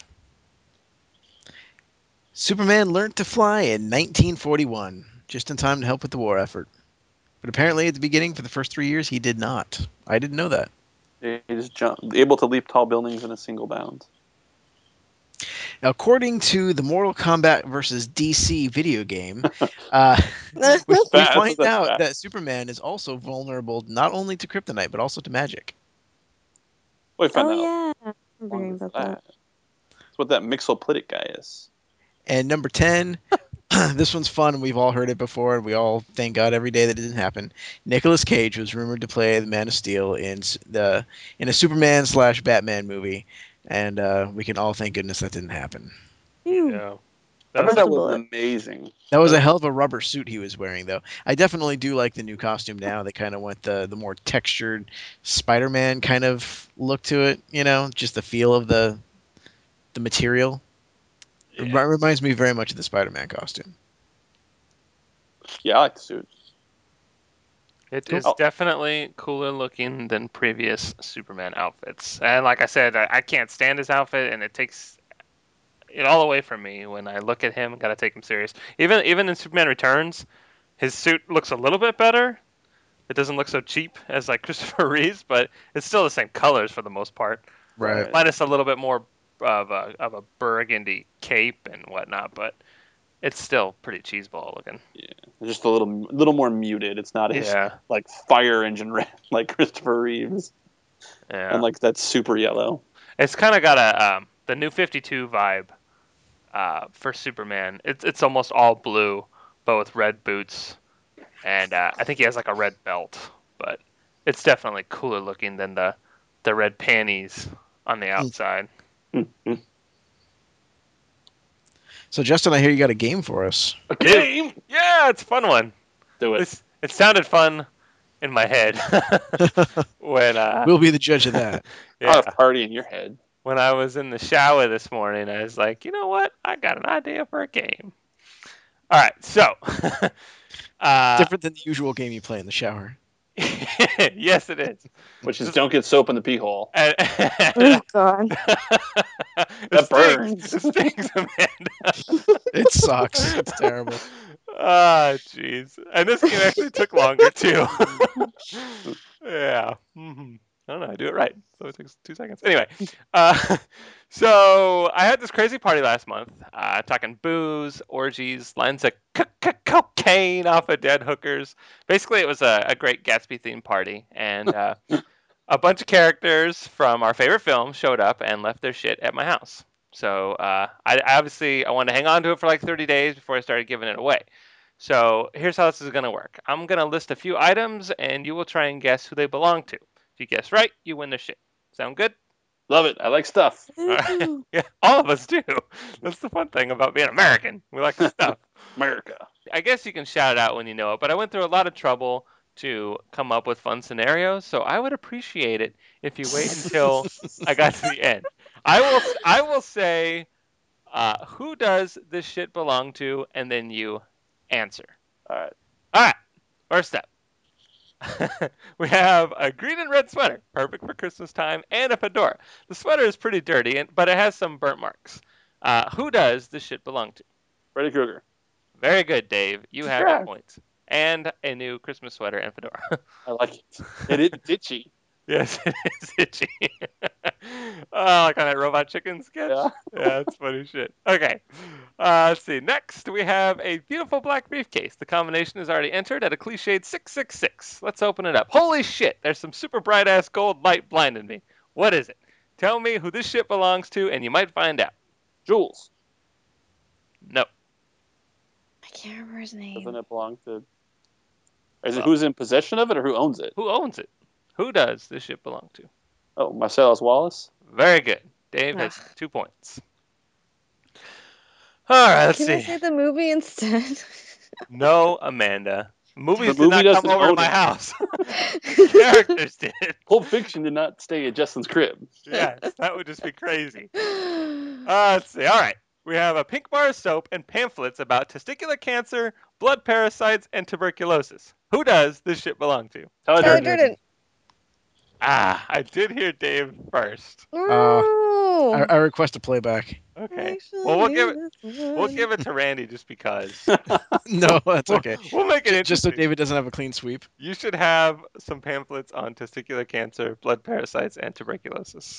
Superman learned to fly in 1941, just in time to help with the war effort. But apparently at the beginning, for the first 3 years, he did not. I didn't know that. He just able to leap tall buildings in a single bound. Now, according to the Mortal Kombat versus DC video game, we Fast, find that's out fast. that Superman is also vulnerable not only to kryptonite, but also to magic. We found out. Oh yeah, I remember Long hearing as about that. That's what that mixolytic guy is. And number 10, this one's fun, and we've all heard it before, and we all thank God every day that it didn't happen. Nicolas Cage was rumored to play the Man of Steel in a Superman/Batman movie, and we can all thank goodness that didn't happen. Phew. Yeah. I bet That's, that was bullet. amazing. That was a hell of a rubber suit he was wearing, though. I definitely do like the new costume now. They kind of went the more textured Spider-Man kind of look to it, just the feel of the material. It yeah. reminds me very much of the Spider-Man costume. Yeah, I like the suit. It Cool. is Oh. definitely cooler looking than previous Superman outfits. And like I said, I can't stand his outfit, and it takes it all away from me when I look at him. Gotta take him serious. Even in Superman Returns, his suit looks a little bit better. It doesn't look so cheap as like Christopher Reeve's, but it's still the same colors for the most part, Right. minus a little bit more of a burgundy cape and whatnot. But it's still pretty cheeseball looking. Just a little more muted. It's not as Yeah, like fire engine red like Christopher Reeves, yeah. and like that super yellow. It's kind of got a the New 52 vibe for Superman. It's almost all blue, but with red boots, and I think he has like a red belt. But it's definitely cooler looking than the red panties on the outside. So, Justin, I hear you got a game for us. A game. Yeah, it's a fun one. Do it. It sounded fun in my head when We'll be the judge of that. Not yeah, a party in your head. when I was in the shower this morning. I was like, you know what? I got an idea for a game. All right, so Different than the usual game you play in the shower. yes, it is. Which is Just- don't get soap in the pee hole. And- Oh God. it That stings. burns. It stings, Amanda. It sucks. It's terrible. Ah, jeez. And this game actually took longer too. Yeah. I don't know. I do it right, so it takes 2 seconds. Anyway, uh, so I had this crazy party last month. Talking booze, orgies, lines of cocaine off of dead hookers. Basically, it was a Great Gatsby themed party, and a bunch of characters from our favorite film showed up and left their shit at my house. So I obviously I wanted to hang on to it for like 30 days before I started giving it away. So here's how this is going to work. I'm going to list a few items, and you will try and guess who they belong to. If you guess right, you win the shit. Sound good? Love it. I like stuff. All right. Yeah, all of us do. That's the fun thing about being American. We like the stuff. America. I guess you can shout it out when you know it, but I went through a lot of trouble to come up with fun scenarios, so I would appreciate it if you wait until I got to the end. I will say who does this shit belong to, and then you answer. All right. All right, first up. We have a green and red sweater, perfect for Christmas time, and a fedora. The sweater is pretty dirty, but it has some burnt marks. Who does this shit belong to? Freddy Krueger. Very good, Dave. You have Yeah. a point. And a new Christmas sweater and fedora. I like it. It is ditchy. Yes, it is itchy. Oh, like on that Robot Chicken sketch? Yeah. Yeah, that's funny shit. Okay. Let's see. Next, we have a beautiful black briefcase. The combination is already entered at a cliched 666. Let's open it up. Holy shit, there's some super bright ass gold light blinding me. What is it? Tell me who this shit belongs to, and you might find out. Jules. No. I can't remember his name. Doesn't it belong to? Is it Well- who's in possession of it or who owns it? Who owns it? Who does this shit belong to? Oh, Marcellus Wallace. Very good. Dave has Ah. 2 points. All right, let's Can see. I say the movie instead? No, Amanda. Movies The movie did not come doesn't over to own my it. house. Characters did. Pulp Fiction did not stay at Justin's crib. Yes, that would just be crazy. Let's see. All right. We have a pink bar of soap and pamphlets about testicular cancer, blood parasites, and tuberculosis. Who does this shit belong to? Tyler Tyler Durden. Durden. I did hear Dave first. Oh. I request a playback. Okay. Well, we'll give it to Randy just because. No, that's okay. We'll make it Just so interesting. David doesn't have a clean sweep. You should have some pamphlets on testicular cancer, blood parasites, and tuberculosis.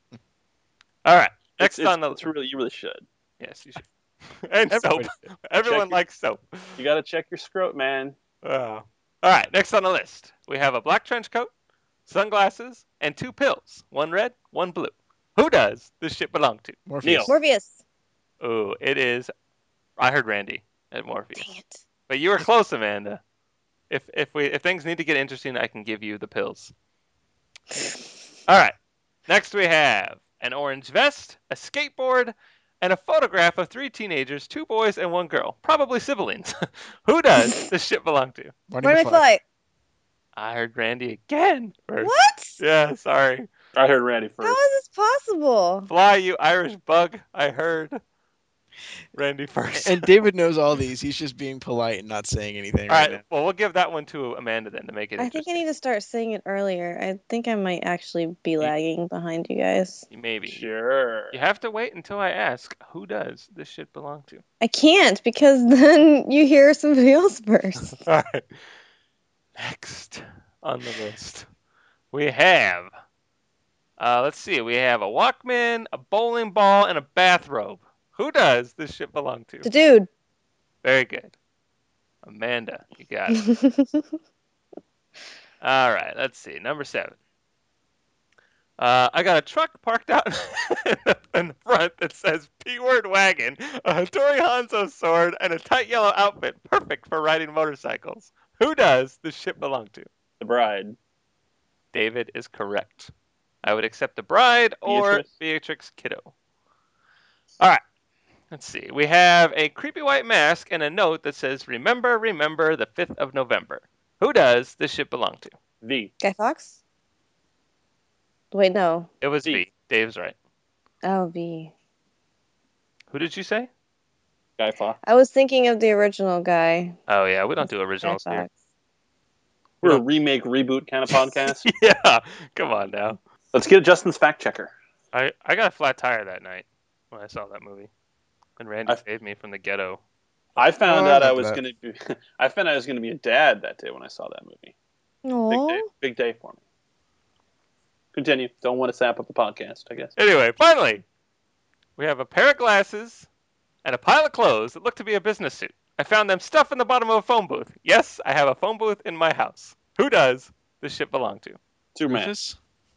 All right. Next on the you really should. yes, you should. And soap. Everybody Everyone Check your- likes soap. You got to check your scrot, man. All right. Next on the list, we have a black trench coat, sunglasses, and 2 pills. One red, one blue. Who does this shit belong to? Morpheus. Neil. Morpheus. Oh, it is. I heard Randy at Morpheus, Dang it. but you were close, Amanda. If things need to get interesting, I can give you the pills. All right. Next we have an orange vest, a skateboard, and a photograph of 3 teenagers, 2 boys and 1 girl, probably siblings. Who does this shit belong to? Marty Marty McFly. McFly. I heard Randy again. First. What? Yeah, sorry. I heard Randy How first. is this possible? Fly, you Irish bug. I heard Randy first. And David knows all these. He's just being polite and not saying anything All right right. Well, we'll give that one to Amanda then to make it I think I interesting. need to start saying it earlier. I think I might actually be lagging behind you guys. Maybe. Sure. You have to wait until I ask who does this shit belong to. I can't because then you hear somebody else first. All right. Next on the list, we have. Let's see. We have a Walkman, a bowling ball, and a bathrobe. Who does this shit belong to? The dude. Very good. Amanda, you got it. All right. Let's see. Number 7. I got a truck parked out in the front that says P-word wagon, a Hattori Hanzo sword, and a tight yellow outfit, perfect for riding motorcycles. Who does this shit belong to? The Bride. David is correct. I would accept the bride or Beatrix. Beatrix Kiddo. All right. Let's see. We have a creepy white mask and a note that says, "Remember, remember the 5th of November." Who does this shit belong to? V. Guy Fox? Wait, no. It was V. V. Dave's right. Oh, V. Who did you say? Guy Fawkes. I was thinking of the original guy. Oh yeah, we don't do Guy originals here. Fawkes. We're a remake, reboot kind of podcast. Yeah, come on now. Let's get Justin's fact checker. I got a flat tire that night when I saw that movie, and Randy I- saved me from the ghetto. I found I out I remember was that. gonna be. I found out I was gonna be a dad that day when I saw that movie. Aw. Big day for me. Continue. Don't want to sap up the podcast, I guess. Anyway, finally, we have a pair of glasses and a pile of clothes that look to be a business suit. I found them stuffed in the bottom of a phone booth. Yes, I have a phone booth in my house. Who does this shit belong to? Superman. Rufus?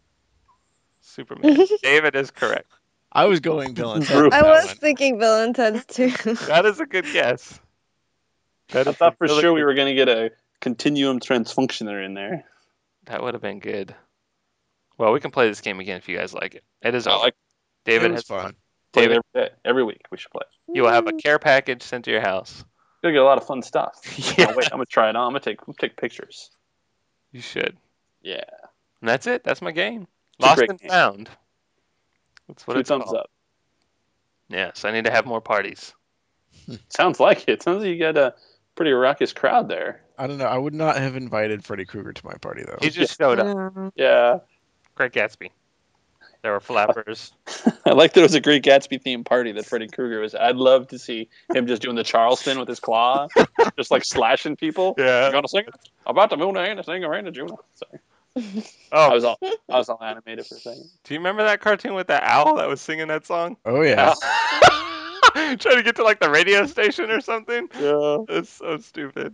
Superman. David is correct. I was going Bill and Ted. Rufus. with I that was one. thinking Bill and Ted's too. That is a good guess. That I is thought a for really sure we good- were gonna get a continuum transfunctioner in there. That would have been good. Well, we can play this game again if you guys like it. It is I over. like David It was has fun. fun. play it David, every day. Every week we should play. you will have a care package sent to your house. Gonna get a lot of fun stuff. Yeah. Oh, wait, I'm gonna try it on. I'm gonna take pictures. You should. Yeah. And that's it. That's my game. It's a Lost great and game. found. That's what Two it's thumbs called. up. Yes, I need to have more parties. Sounds like it. Sounds like you got a pretty raucous crowd there. I don't know. I would not have invited Freddy Krueger to my party though. He just showed up. Yeah. Great Gatsby. There were flappers. I like there was a Great Gatsby themed party that Freddy Krueger was. I'd love to see him just doing the Charleston with his claw, just like slashing people. Yeah. You gonna sing it? About the moon and sing around the Juno. Sorry. Oh, I was all animated for a second. do you remember that cartoon with that owl that was singing that song? Oh yeah. Trying to get to like the radio station or something. Yeah. It's so stupid.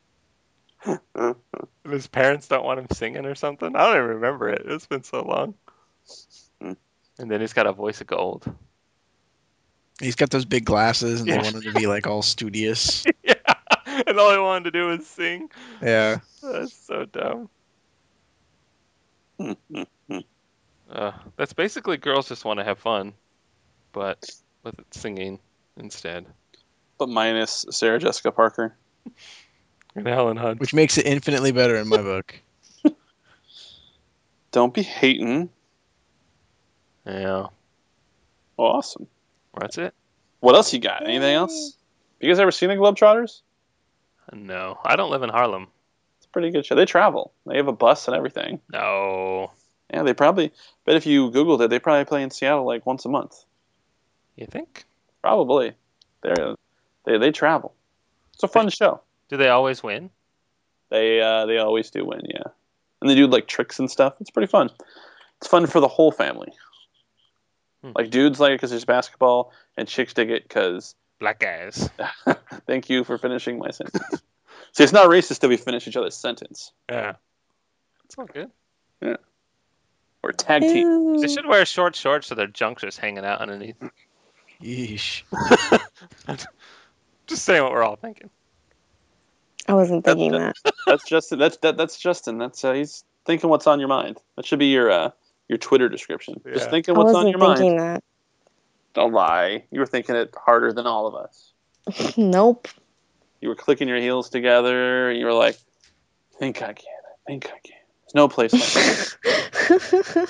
And his parents don't want him singing or something. I don't even remember it. It's been so long. And then he's got a voice of gold. He's got those big glasses, and Yeah. they want him to be like all studious. Yeah. And all he wanted to do was sing. Yeah. That's so dumb. That's basically girls just want to have fun, but with singing instead. But minus Sarah Jessica Parker. And Helen Hunt. Which makes it infinitely better in my book. Don't be hating. Yeah. Awesome. That's it? What else you got? Anything else? You guys ever seen the Globetrotters? No. I don't live in Harlem. It's a pretty good show. They travel. They have a bus and everything. No. Yeah, they probably. But if you Googled it, they probably play in Seattle like once a month. You think? Probably. They travel. It's a fun show. Do they always win? They always do win, yeah. And they do like tricks and stuff. It's pretty fun. It's fun for the whole family. Like dudes like it because there's basketball, and chicks dig it because. Black guys. Thank you for finishing my sentence. See, it's not racist that we finish each other's sentence. Yeah. It's all good. We're tag team. They should wear short shorts so their junk's just hanging out underneath. Yeesh. Just saying what we're all thinking. I wasn't thinking that. That's Justin. That's Justin. That's he's thinking what's on your mind. That should be your Twitter description. Just Yeah. thinking I what's on wasn't your thinking mind. Don't lie. You were thinking it harder than all of us. that. Nope. You were clicking your heels together, and you were like, "Think I can. I think I can." There's no place like that.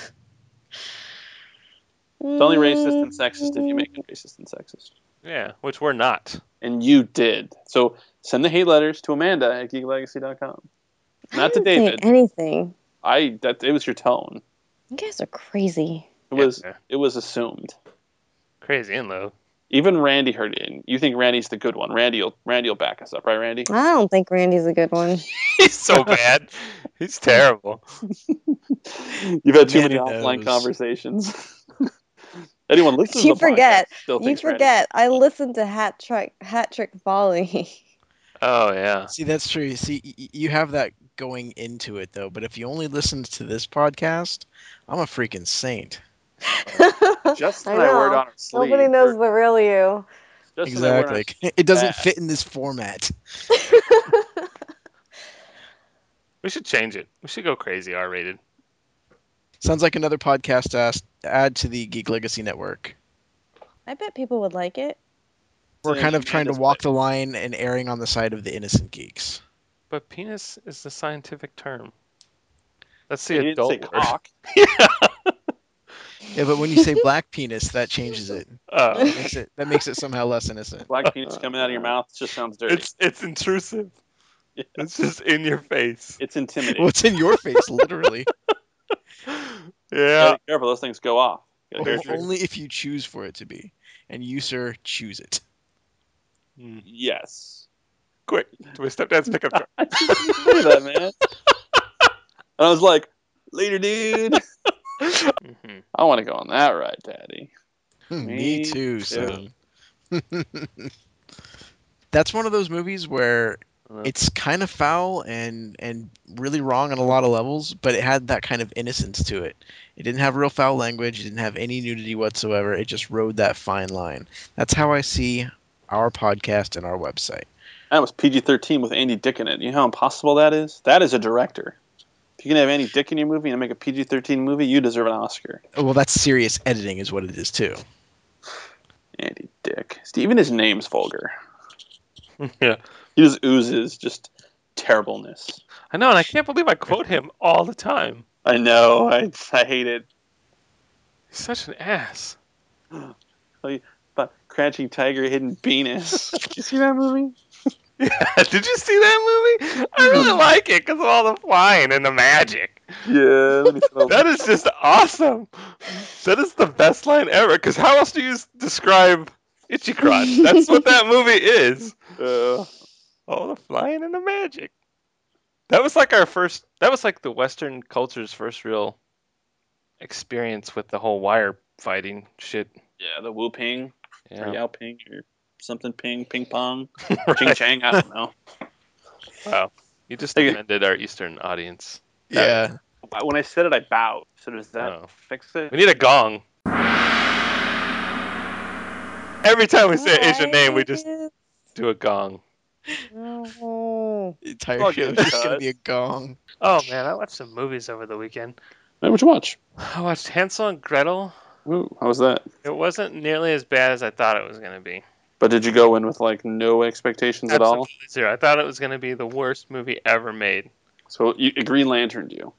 It's only racist and sexist if you make it racist and sexist. Yeah, which we're not. And you did. So send the hate letters to Amanda at geeklegacy.com. Not to I didn't say David. anything. It was your tone. You guys are crazy. It was assumed. Crazy in though. Even Randy heard it. And you think Randy's the good one. Randy'll back us up, right, Randy? I don't think Randy's a good one. He's so bad. He's terrible. You've had too many Amanda offline knows. conversations. Anyone listens You to the forget. podcast still You thinks Randy. forget. I listened to Hat Trick Volley. Oh yeah. See, that's true. See, you have that going into it though. But if you only listened to this podcast, I'm a freaking saint. Justin I and I wore it know. on our sleeve. Nobody knows the real you. Justin and I wore it on Exactly. It doesn't Bad. fit in this format. We should change it. We should go crazy R-rated. Sounds like another podcast to add to the Geek Legacy Network. I bet people would like it. We're kind of trying to Amanda's walk place. the line and erring on the side of the innocent geeks. But penis is the scientific term. That's the He didn't adult say word. cock. Yeah. Yeah, but when you say black penis, that changes it. Oh. That makes it somehow less innocent. Black penis coming out of your mouth just sounds dirty. It's intrusive. Yeah. It's just in your face. It's intimidating. What's in your face, literally? Yeah. Be careful, those things go off. Get a hair trigger. Only if you choose for it to be, and you, sir, choose it. Yes. Quick, to my stepdad's pickup truck. I didn't say that, man. And I was like, later, dude. Mhm. I want to go on that ride, Daddy. Me too, son. That's one of those movies where it's kind of foul and really wrong on a lot of levels, but it had that kind of innocence to it. It didn't have real foul language. It didn't have any nudity whatsoever. It just rode that fine line. That's how I see our podcast and our website. That was PG-13 with Andy Dick in it. You know how impossible that is? That is a director. If you can have Andy Dick in your movie and make a PG-13 movie, you deserve an Oscar. Well, that's serious editing is what it is, too. Andy Dick. Even his name's vulgar. Yeah. He just oozes just terribleness. I know, and I can't believe I quote him all the time. I know. I hate it. He's such an ass. But Crouching Tiger, Hidden Penis. Did you see that movie? Yeah, did you see that movie? I really like it because of all the flying and the magic. Yeah. That is just awesome. That is the best line ever. Because how else do you describe Itchy Crotch? That's what that movie is. All the flying and the magic. That was like our first. That was like the Western culture's first real experience with the whole wire fighting shit. Yeah, the Wu Ping or Yeah. Yao Ping or something Ping Pong, Right. Ching Chang. I don't know. Wow. You just Hey. offended our Eastern audience. Yeah. When I said it, I bowed. So does that Oh. fix it? We need a gong. Every time we say an Asian name, we just do a gong. No. The entire All show good, is just going to Todd. be a gong. Oh man, I watched some movies over the weekend. Hey, what'd you watch? I watched Hansel and Gretel. Ooh, how was that? It wasn't nearly as bad as I thought it was going to be. But did you go in with like no expectations at all? Absolutely zero. I thought it was going to be the worst movie ever made. So Green Lantern, you?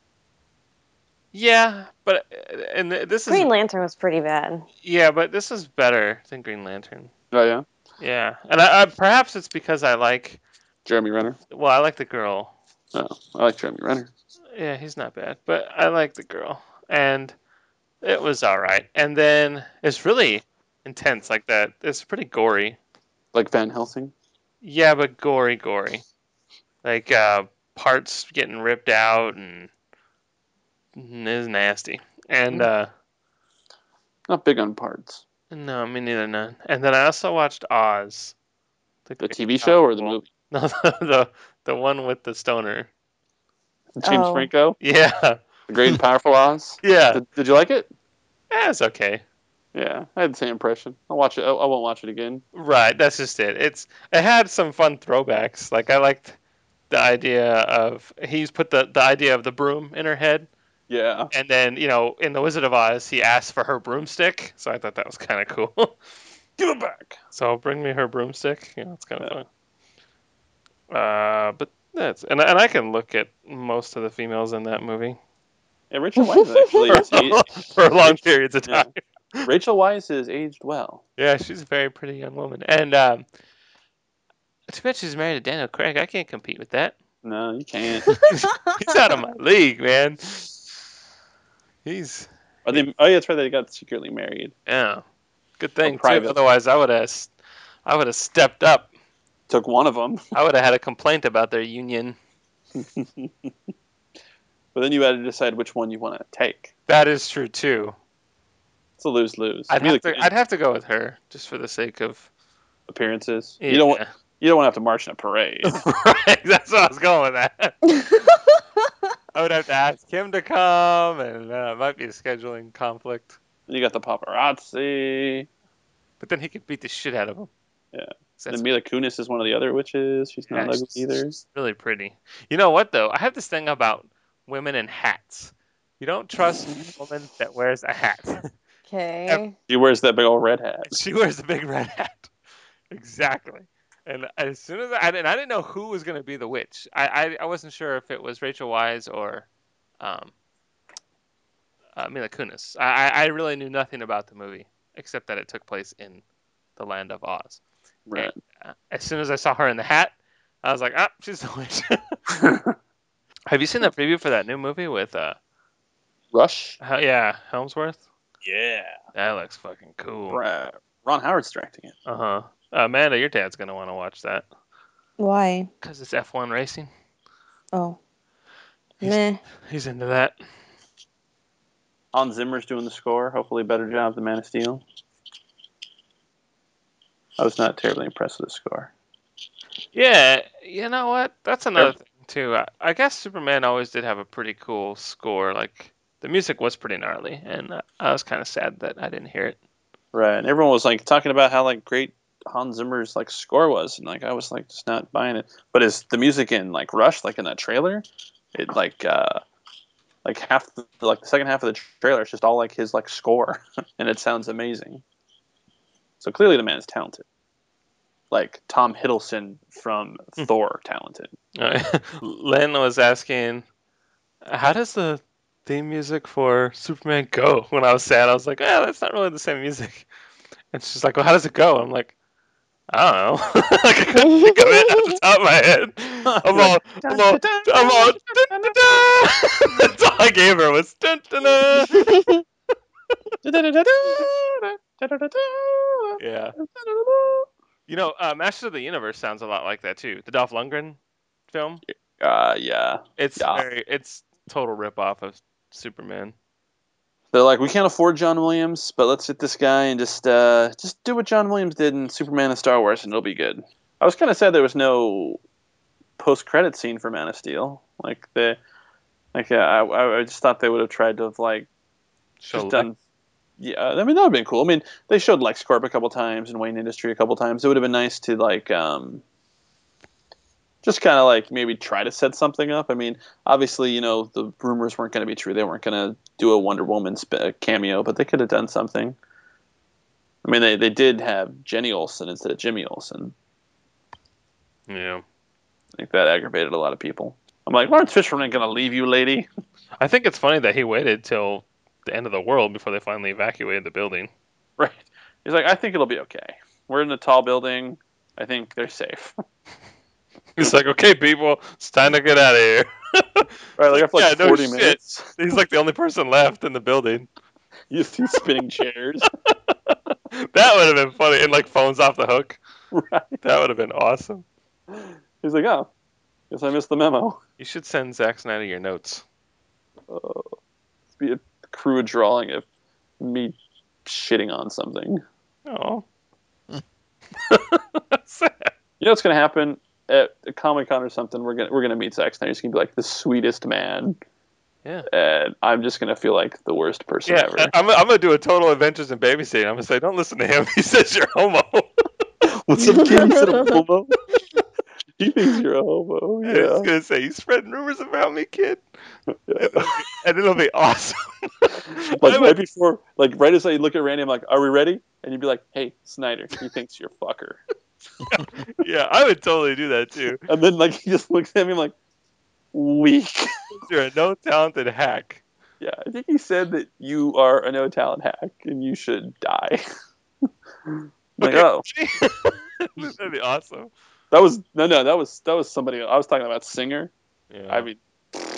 Yeah, but and this Green is Lantern was pretty bad. yeah, but this is better than Green Lantern. Oh yeah, Yeah, and I perhaps it's because I like Jeremy Renner. well, I like the girl. Oh, I like Jeremy Renner. Yeah, he's not bad, but I like the girl, and it was all right. And then it's really intense like that. It's pretty gory. Like Van Helsing. Yeah, but gory. Like parts getting ripped out and it's nasty. And Not big on parts. no, me neither. None. And then I also watched Oz. The TV show or the movie? No, the one with the stoner. James Oh. Franco, Yeah, The Great and Powerful Oz. yeah. Did you like it? It's okay. Yeah, I had the same impression. I'll watch it. I won't watch it again. Right, that's just it. It had some fun throwbacks. Like I liked the idea of he's put the idea of the broom in her head, Yeah. and then in the Wizard of Oz he asked for her broomstick. So I thought that was kind of cool. Give it back. So bring me her broomstick. It's kind of fun. But that's and I can look at most of the females in that movie Yeah, Rachel Weisz actually is for long periods of yeah. time. Rachel Weisz is aged well. Yeah, she's a very pretty young woman, and too bad she's married to Daniel Craig. I can't compete with that. No, you can't. He's out of my league, man. He's Oh, yeah, that's right. They got secretly married. yeah. Good thing too. private. Otherwise, I would have stepped up. Took one of them, I would have had a complaint about their union. but then you had to decide which one you want to take. That is true too. It's a lose-lose. I'd Really have to go with her just for the sake of appearances. yeah. You don't want to have to march in a parade. Right, that's what I was going with that. I would have to ask him to come, and it might be a scheduling conflict. You got the paparazzi. But then he could beat the shit out of him. Yeah. So And Mila Kunis is one of the other witches. She's not ugly either. she's really pretty. You know what, though? I have this thing about women and hats. You don't trust a woman that wears a hat. Okay. She wears that big old red hat. She wears a big red hat. Exactly. And as soon as I didn't know who was going to be the witch. I wasn't sure if it was Rachel Weisz or Mila Kunis. I really knew nothing about the movie except that it took place in the land of Oz. Right. And, as soon as I saw her in the hat, I was like, ah, she's the witch. Have you seen the preview for that new movie with Rush. yeah, Helmsworth? Yeah. That looks fucking cool. Ron Howard's directing it. Uh-huh. Amanda, your dad's gonna want to watch that Why? because it's F1 racing. Oh. He's, Meh. he's into that. Hans Zimmer's doing the score. Hopefully, a better job than Man of Steel. I was not terribly impressed with the score. Yeah, you know what? That's another thing too. I guess Superman always did have a pretty cool score. Like the music was pretty gnarly, and I was kind of sad that I didn't hear it. Right, and everyone was like talking about how like great Hans Zimmer's like score was, and like I was like just not buying it. But is the music in like Rush, like in that trailer, it like half the second half of the trailer is just all like his like score, and it sounds amazing. So clearly the man is talented, like Tom Hiddleston from Thor talented. Len was asking, "How does the theme music for Superman go?" When I was sad, I was like, "Ah, that's not really the same music." And she's like, "Well, how does it go?" I'm like, "I don't know. Like, I couldn't think of it at the top of my head. I'm all, dun, dun, dun. That's all I gave her was dun, dun, dun. Yeah. You know, Masters of the Universe sounds a lot like that too. The Dolph Lundgren film. Yeah. It's total rip off of Superman. They're like, we can't afford John Williams, but let's get this guy and just do what John Williams did in Superman and Star Wars, and it'll be good. I was kind of sad there was no post-credit scene for Man of Steel. I just thought they would have tried to have like just done. Yeah, I mean that would have been cool. I mean, they showed LexCorp a couple times and Wayne Industry a couple times. It would have been nice to like just kind of like maybe try to set something up. I mean, obviously, you know, the rumors weren't going to be true. They weren't going to do a Wonder Woman cameo, but they could have done something. I mean, they did have Jenny Olsen instead of Jimmy Olsen. Yeah. I think that aggravated a lot of people. I'm like, Lawrence Fishburne ain't going to leave you, lady. I think it's funny that he waited till the end of the world before they finally evacuated the building. Right. He's like, I think it'll be okay. We're in a tall building. I think they're safe. He's like, okay, people, it's time to get out of here. Right, like after like 40 shit. minutes. He's like the only person left in the building. You see spinning chairs. That would have been funny. And like phones off the hook. Right. That would have been awesome. He's like, oh, guess I missed the memo. You should send Zack Snyder your notes. Be a crew drawing of me shitting on something. Oh. You know what's gonna happen at a Comic-Con or something? We're gonna meet Zack Snyder. He's gonna be like the sweetest man. Yeah. And I'm just gonna feel like the worst person ever. I'm gonna do a total Adventures in Babysitting. I'm gonna say, don't listen to him. He says you're homo. What's up, kid? You said I'm homo. He thinks you're a homo. Yeah. He's gonna say, you spreading rumors about me, kid. Yeah. And it'll be awesome. Like right as I look at Randy, I'm like, are we ready? And you'd be like, hey, Snyder, he thinks you're a fucker. Yeah, I would totally do that too. And then like he just looks at me like, weak. You're a no talented hack. Yeah, I think he said that you are a no talent hack and you should die. Like, okay. oh, that'd be awesome. that was somebody. I was talking about Singer. Yeah. I mean,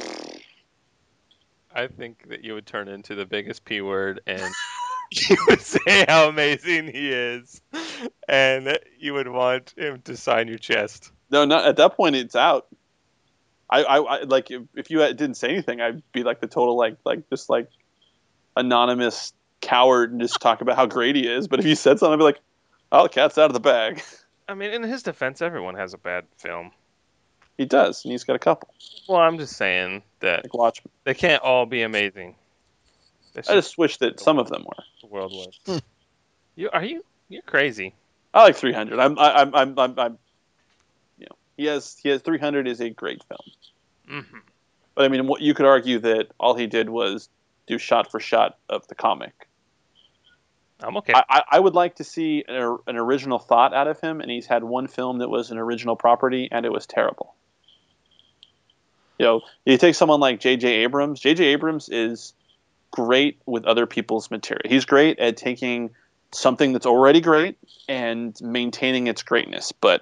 I think that you would turn into the biggest P word and you would say how amazing he is, and you would want him to sign your chest. no, not at that point. It's out. I like if you didn't say anything, I'd be like the total like just like anonymous coward and just talk about how great he is. But if you said something, I'd be like, oh, the cat's out of the bag. I mean, in his defense, everyone has a bad film. He does, and he's got a couple. Well, I'm just saying that Like Watchmen. they can't all be amazing. I just wish that some of them were. the world was. You're crazy. I like 300. I'm you know, he has 300 is a great film. Mm-hmm. But I mean, you could argue that all he did was do shot for shot of the comic. I'm okay. I would like to see an original thought out of him, and he's had one film that was an original property, and it was terrible. You know, you take someone like J.J. Abrams. J.J. Abrams is great with other people's material. He's great at taking something that's already great and maintaining its greatness. But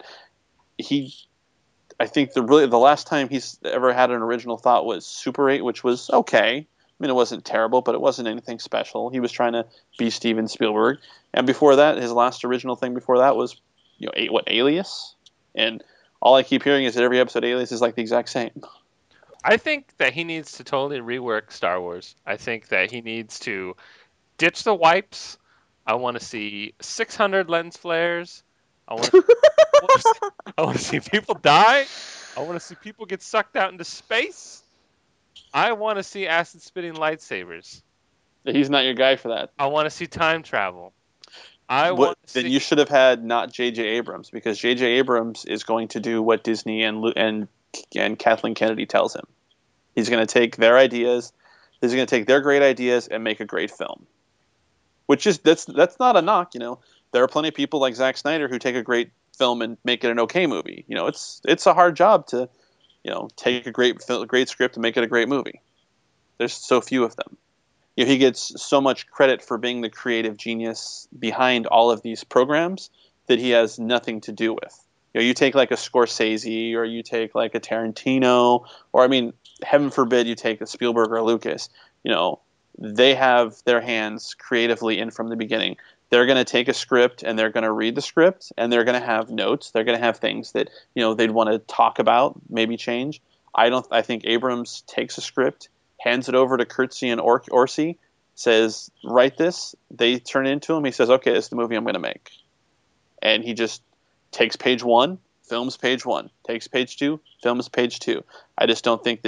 I think the last time he's ever had an original thought was Super 8, which was okay. I mean, it wasn't terrible, but it wasn't anything special. He was trying to be Steven Spielberg. And before that, his last original thing before that was, Alias? And all I keep hearing is that every episode of Alias is like the exact same. I think that he needs to totally rework Star Wars. I think that he needs to ditch the wipes. I want to see 600 lens flares. I want to see people die. I want to see people get sucked out into space. I want to see acid spitting lightsabers. He's not your guy for that. I want to see time travel. Then you should have had not J.J. Abrams, because J.J. Abrams is going to do what Disney and Kathleen Kennedy tells him. He's going to take their ideas. He's going to take their great ideas and make a great film. Which is that's not a knock. There are plenty of people like Zack Snyder who take a great film and make it an okay movie. It's a hard job to take a great script and make it a great movie. There's so few of them. He gets so much credit for being the creative genius behind all of these programs that he has nothing to do with. You take like a Scorsese, or you take like a Tarantino, or I mean, heaven forbid you take a Spielberg or a Lucas. They have their hands creatively in from the beginning. They're going to take a script and they're going to read the script and they're going to have notes. They're going to have things that they'd want to talk about, maybe change. I think Abrams takes a script, hands it over to Kurtzy and Orsi, says, write this. They turn it into him. He says, okay, this is the movie I'm going to make. And he just takes page 1, films page 1, takes page 2, films page 2. I just don't think that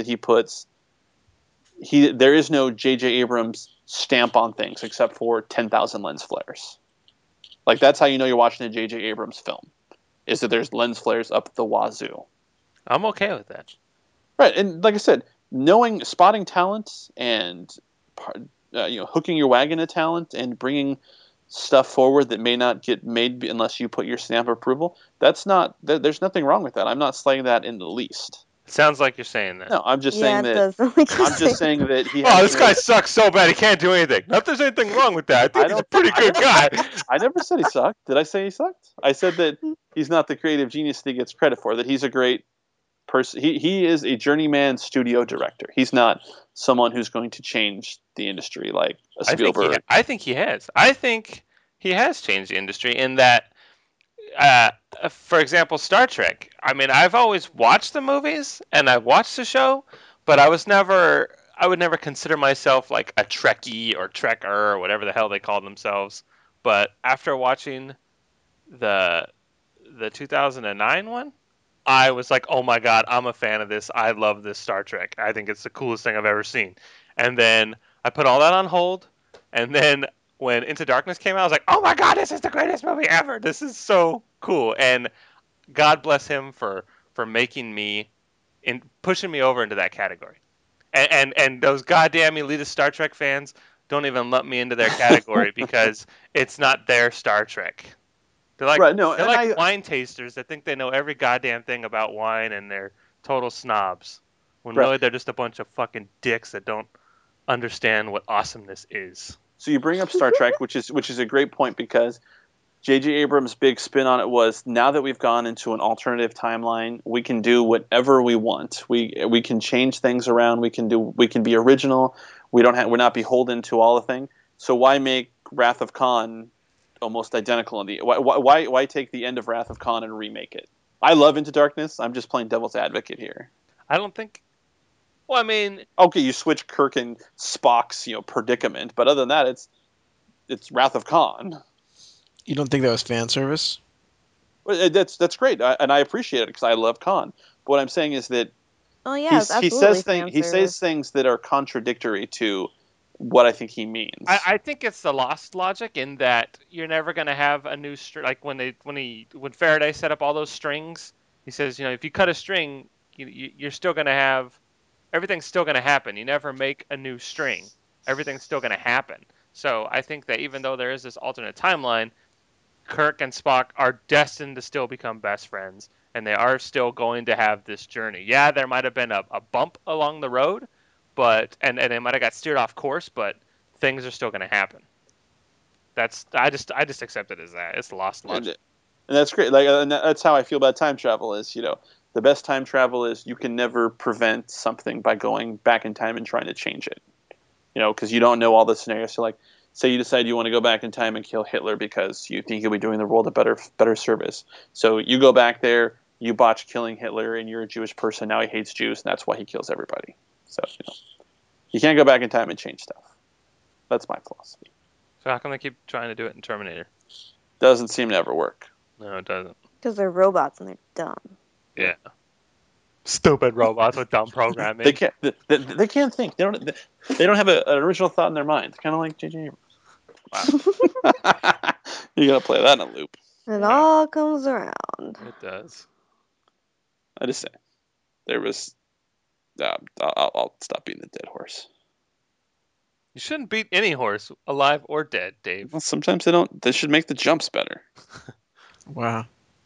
there is no J.J. Abrams stamp on things except for 10,000 lens flares. Like, that's how you know you're watching a J.J. Abrams film, is that there's lens flares up the wazoo. I'm okay with that. Right, and like I said, spotting talent and hooking your wagon to talent and bringing stuff forward that may not get made unless you put your stamp of approval, there's nothing wrong with that. I'm not slaying that in the least. It sounds like you're saying that. No, I'm just saying that. Does sound like I'm just saying that he. Oh, this guy sucks so bad he can't do anything. Not that there's anything wrong with that. I think he's a pretty good guy. I never said he sucked. Did I say he sucked? I said that he's not the creative genius that he gets credit for. That he's a great person. He is a journeyman studio director. He's not someone who's going to change the industry like a Spielberg. I think he has. I think he has changed the industry in that. For example, Star Trek. I mean, I've always watched the movies and I've watched the show, but I would never consider myself like a Trekkie or Trekker or whatever the hell they call themselves. But after watching the 2009 one, I was like, oh my God, I'm a fan of this. I love this Star Trek. I think it's the coolest thing I've ever seen. And then I put all that on hold, and then when Into Darkness came out, I was like, oh my God, this is the greatest movie ever. This is so cool. And God bless him for making me, pushing me over into that category. And those goddamn elitist Star Trek fans don't even let me into their category because it's not their Star Trek. They're like, wine tasters that think they know every goddamn thing about wine, and they're total snobs. When really they're just a bunch of fucking dicks that don't understand what awesomeness is. So you bring up Star Trek, which is a great point, because J.J. Abrams' big spin on it was, now that we've gone into an alternative timeline, we can do whatever we want. We can change things around. We can be original. We're not beholden to all the thing. So why make Wrath of Khan almost identical? Why take the end of Wrath of Khan and remake it? I love Into Darkness. I'm just playing devil's advocate here. I don't think. Well, I mean, okay, you switch Kirk and Spock's predicament, but other than that, it's Wrath of Khan. You don't think that was fan service? Well, that's great, and I appreciate it because I love Khan. But what I'm saying is that he says things that are contradictory to what I think he means. I think it's the Lost logic in that you're never going to have a new string. Like when Faraday set up all those strings, he says, if you cut a string, you're still going to have. Everything's still going to happen. You never make a new string. Everything's still going to happen. So I think that even though there is this alternate timeline, Kirk and Spock are destined to still become best friends, and they are still going to have this journey. Yeah, there might have been a bump along the road, and they might have got steered off course, but things are still going to happen. I just accept it as that. It's lost logic. And that's great. Like, and that's how I feel about time travel. Is the best time travel is you can never prevent something by going back in time and trying to change it. Because you don't know all the scenarios. So, like, say you decide you want to go back in time and kill Hitler because you think he'll be doing the world a better service. So you go back there, you botch killing Hitler, and you're a Jewish person. Now he hates Jews, and that's why he kills everybody. So you can't go back in time and change stuff. That's my philosophy. So how come they keep trying to do it in Terminator? Doesn't seem to ever work. No, it doesn't. Because they're robots and they're dumb. Yeah. Stupid robots with dumb programming. They can't. They can't think. They don't have an original thought in their mind. Kind of like J.J. Abrams. Wow. You gotta play that in a loop. It all comes around. It does. I just say there was. I'll stop beating the dead horse. You shouldn't beat any horse, alive or dead, Dave. Well, sometimes they don't. They should make the jumps better. Wow.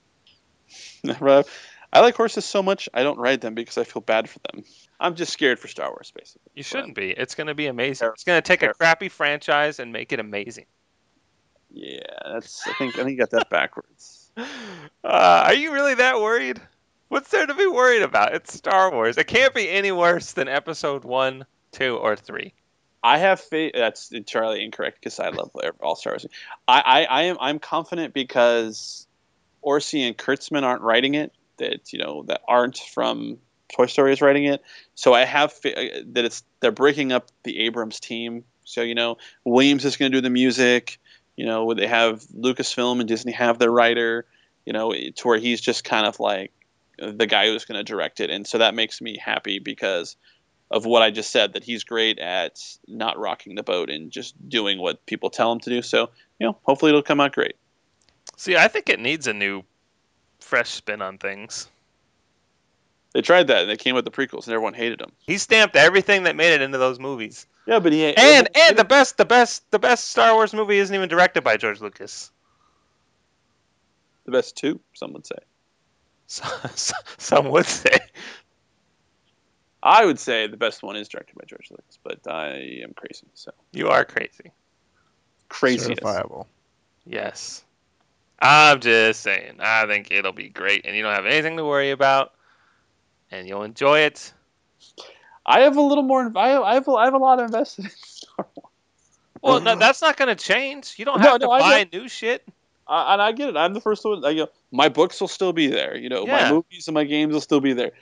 I like horses so much, I don't ride them because I feel bad for them. I'm just scared for Star Wars, basically. You shouldn't be. It's going to be amazing. It's going to take a crappy franchise and make it amazing. Yeah, I think you got that backwards. Are you really that worried? What's there to be worried about? It's Star Wars. It can't be any worse than Episode 1, 2, or 3. I have faith. That's entirely incorrect because I love all Star Wars. I'm confident because Orsi and Kurtzman aren't writing it. That aren't from Toy Story is writing it. So I have that they're breaking up the Abrams team. So Williams is going to do the music. They have Lucasfilm and Disney have their writer. To where he's just kind of like the guy who's going to direct it, and so that makes me happy because of what I just said, that he's great at not rocking the boat and just doing what people tell him to do. So hopefully it'll come out great. See, I think it needs a new, fresh spin on things. They tried that and they came with the prequels and everyone hated them. He stamped everything that made it into those movies. Yeah, but and the best Star Wars movie isn't even directed by George Lucas. The best two, some would say. Some would say. I would say the best one is directed by George Lucas, but I am crazy. So you are crazy. Craziness. Certifiable. Yes. I'm just saying. I think it'll be great, and you don't have anything to worry about, and you'll enjoy it. I have a little more. I have a lot invested in Star Wars. Well, no, that's not going to change. You don't have to buy new shit. And I get it. I'm the first one. My books will still be there. My movies and my games will still be there.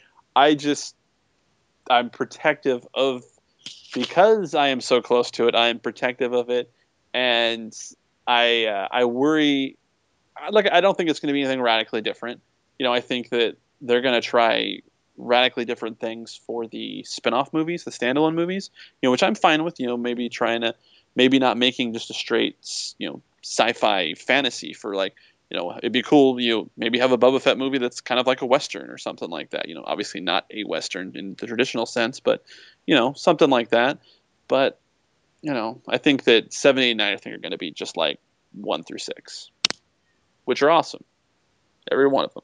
I'm protective of, because I am so close to it. I am protective of it, and I worry. I don't think it's going to be anything radically different. I think that they're going to try radically different things for the spin-off movies, the standalone movies, which I'm fine with, maybe not making just a straight, sci-fi fantasy for it'd be cool, maybe have a Boba Fett movie that's kind of like a Western or something like that, obviously not a Western in the traditional sense, but, something like that. But, I think that 7, 8, 9, I think are going to be just like 1 through 6, which are awesome. Every one of them.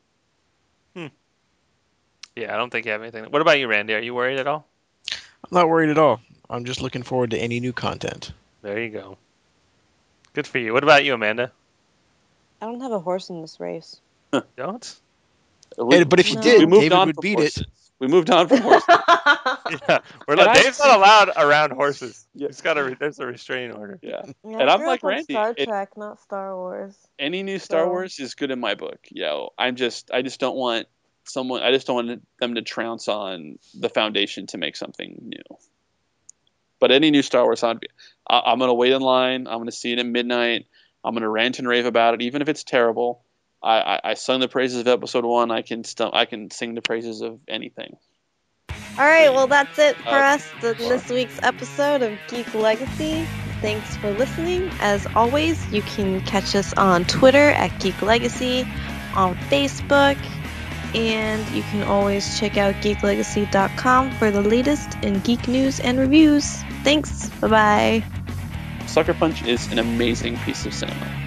Yeah, I don't think you have anything. What about you, Randy? Are you worried at all? I'm not worried at all. I'm just looking forward to any new content. There you go. Good for you. What about you, Amanda? I don't have a horse in this race. Don't? But if you did, David would beat horses. it. We moved on from horses. Yeah, Dave's not allowed around horses. Yeah. there's a restraining order. Yeah. Yeah, And I I'm grew like up on Randy. Star Trek, not Star Wars. Any new Star Wars is good in my book. I just don't want them to trounce on the foundation to make something new. But any new Star Wars, I'm going to wait in line. I'm going to see it at midnight. I'm going to rant and rave about it, even if it's terrible. I sung the praises of Episode 1. I can sing the praises of anything. All right, well, that's it for us in this week's episode of Geek Legacy. Thanks for listening. As always, you can catch us on Twitter at Geek Legacy, on Facebook, and you can always check out geeklegacy.com for the latest in geek news and reviews. Thanks. Bye-bye. Sucker Punch is an amazing piece of cinema.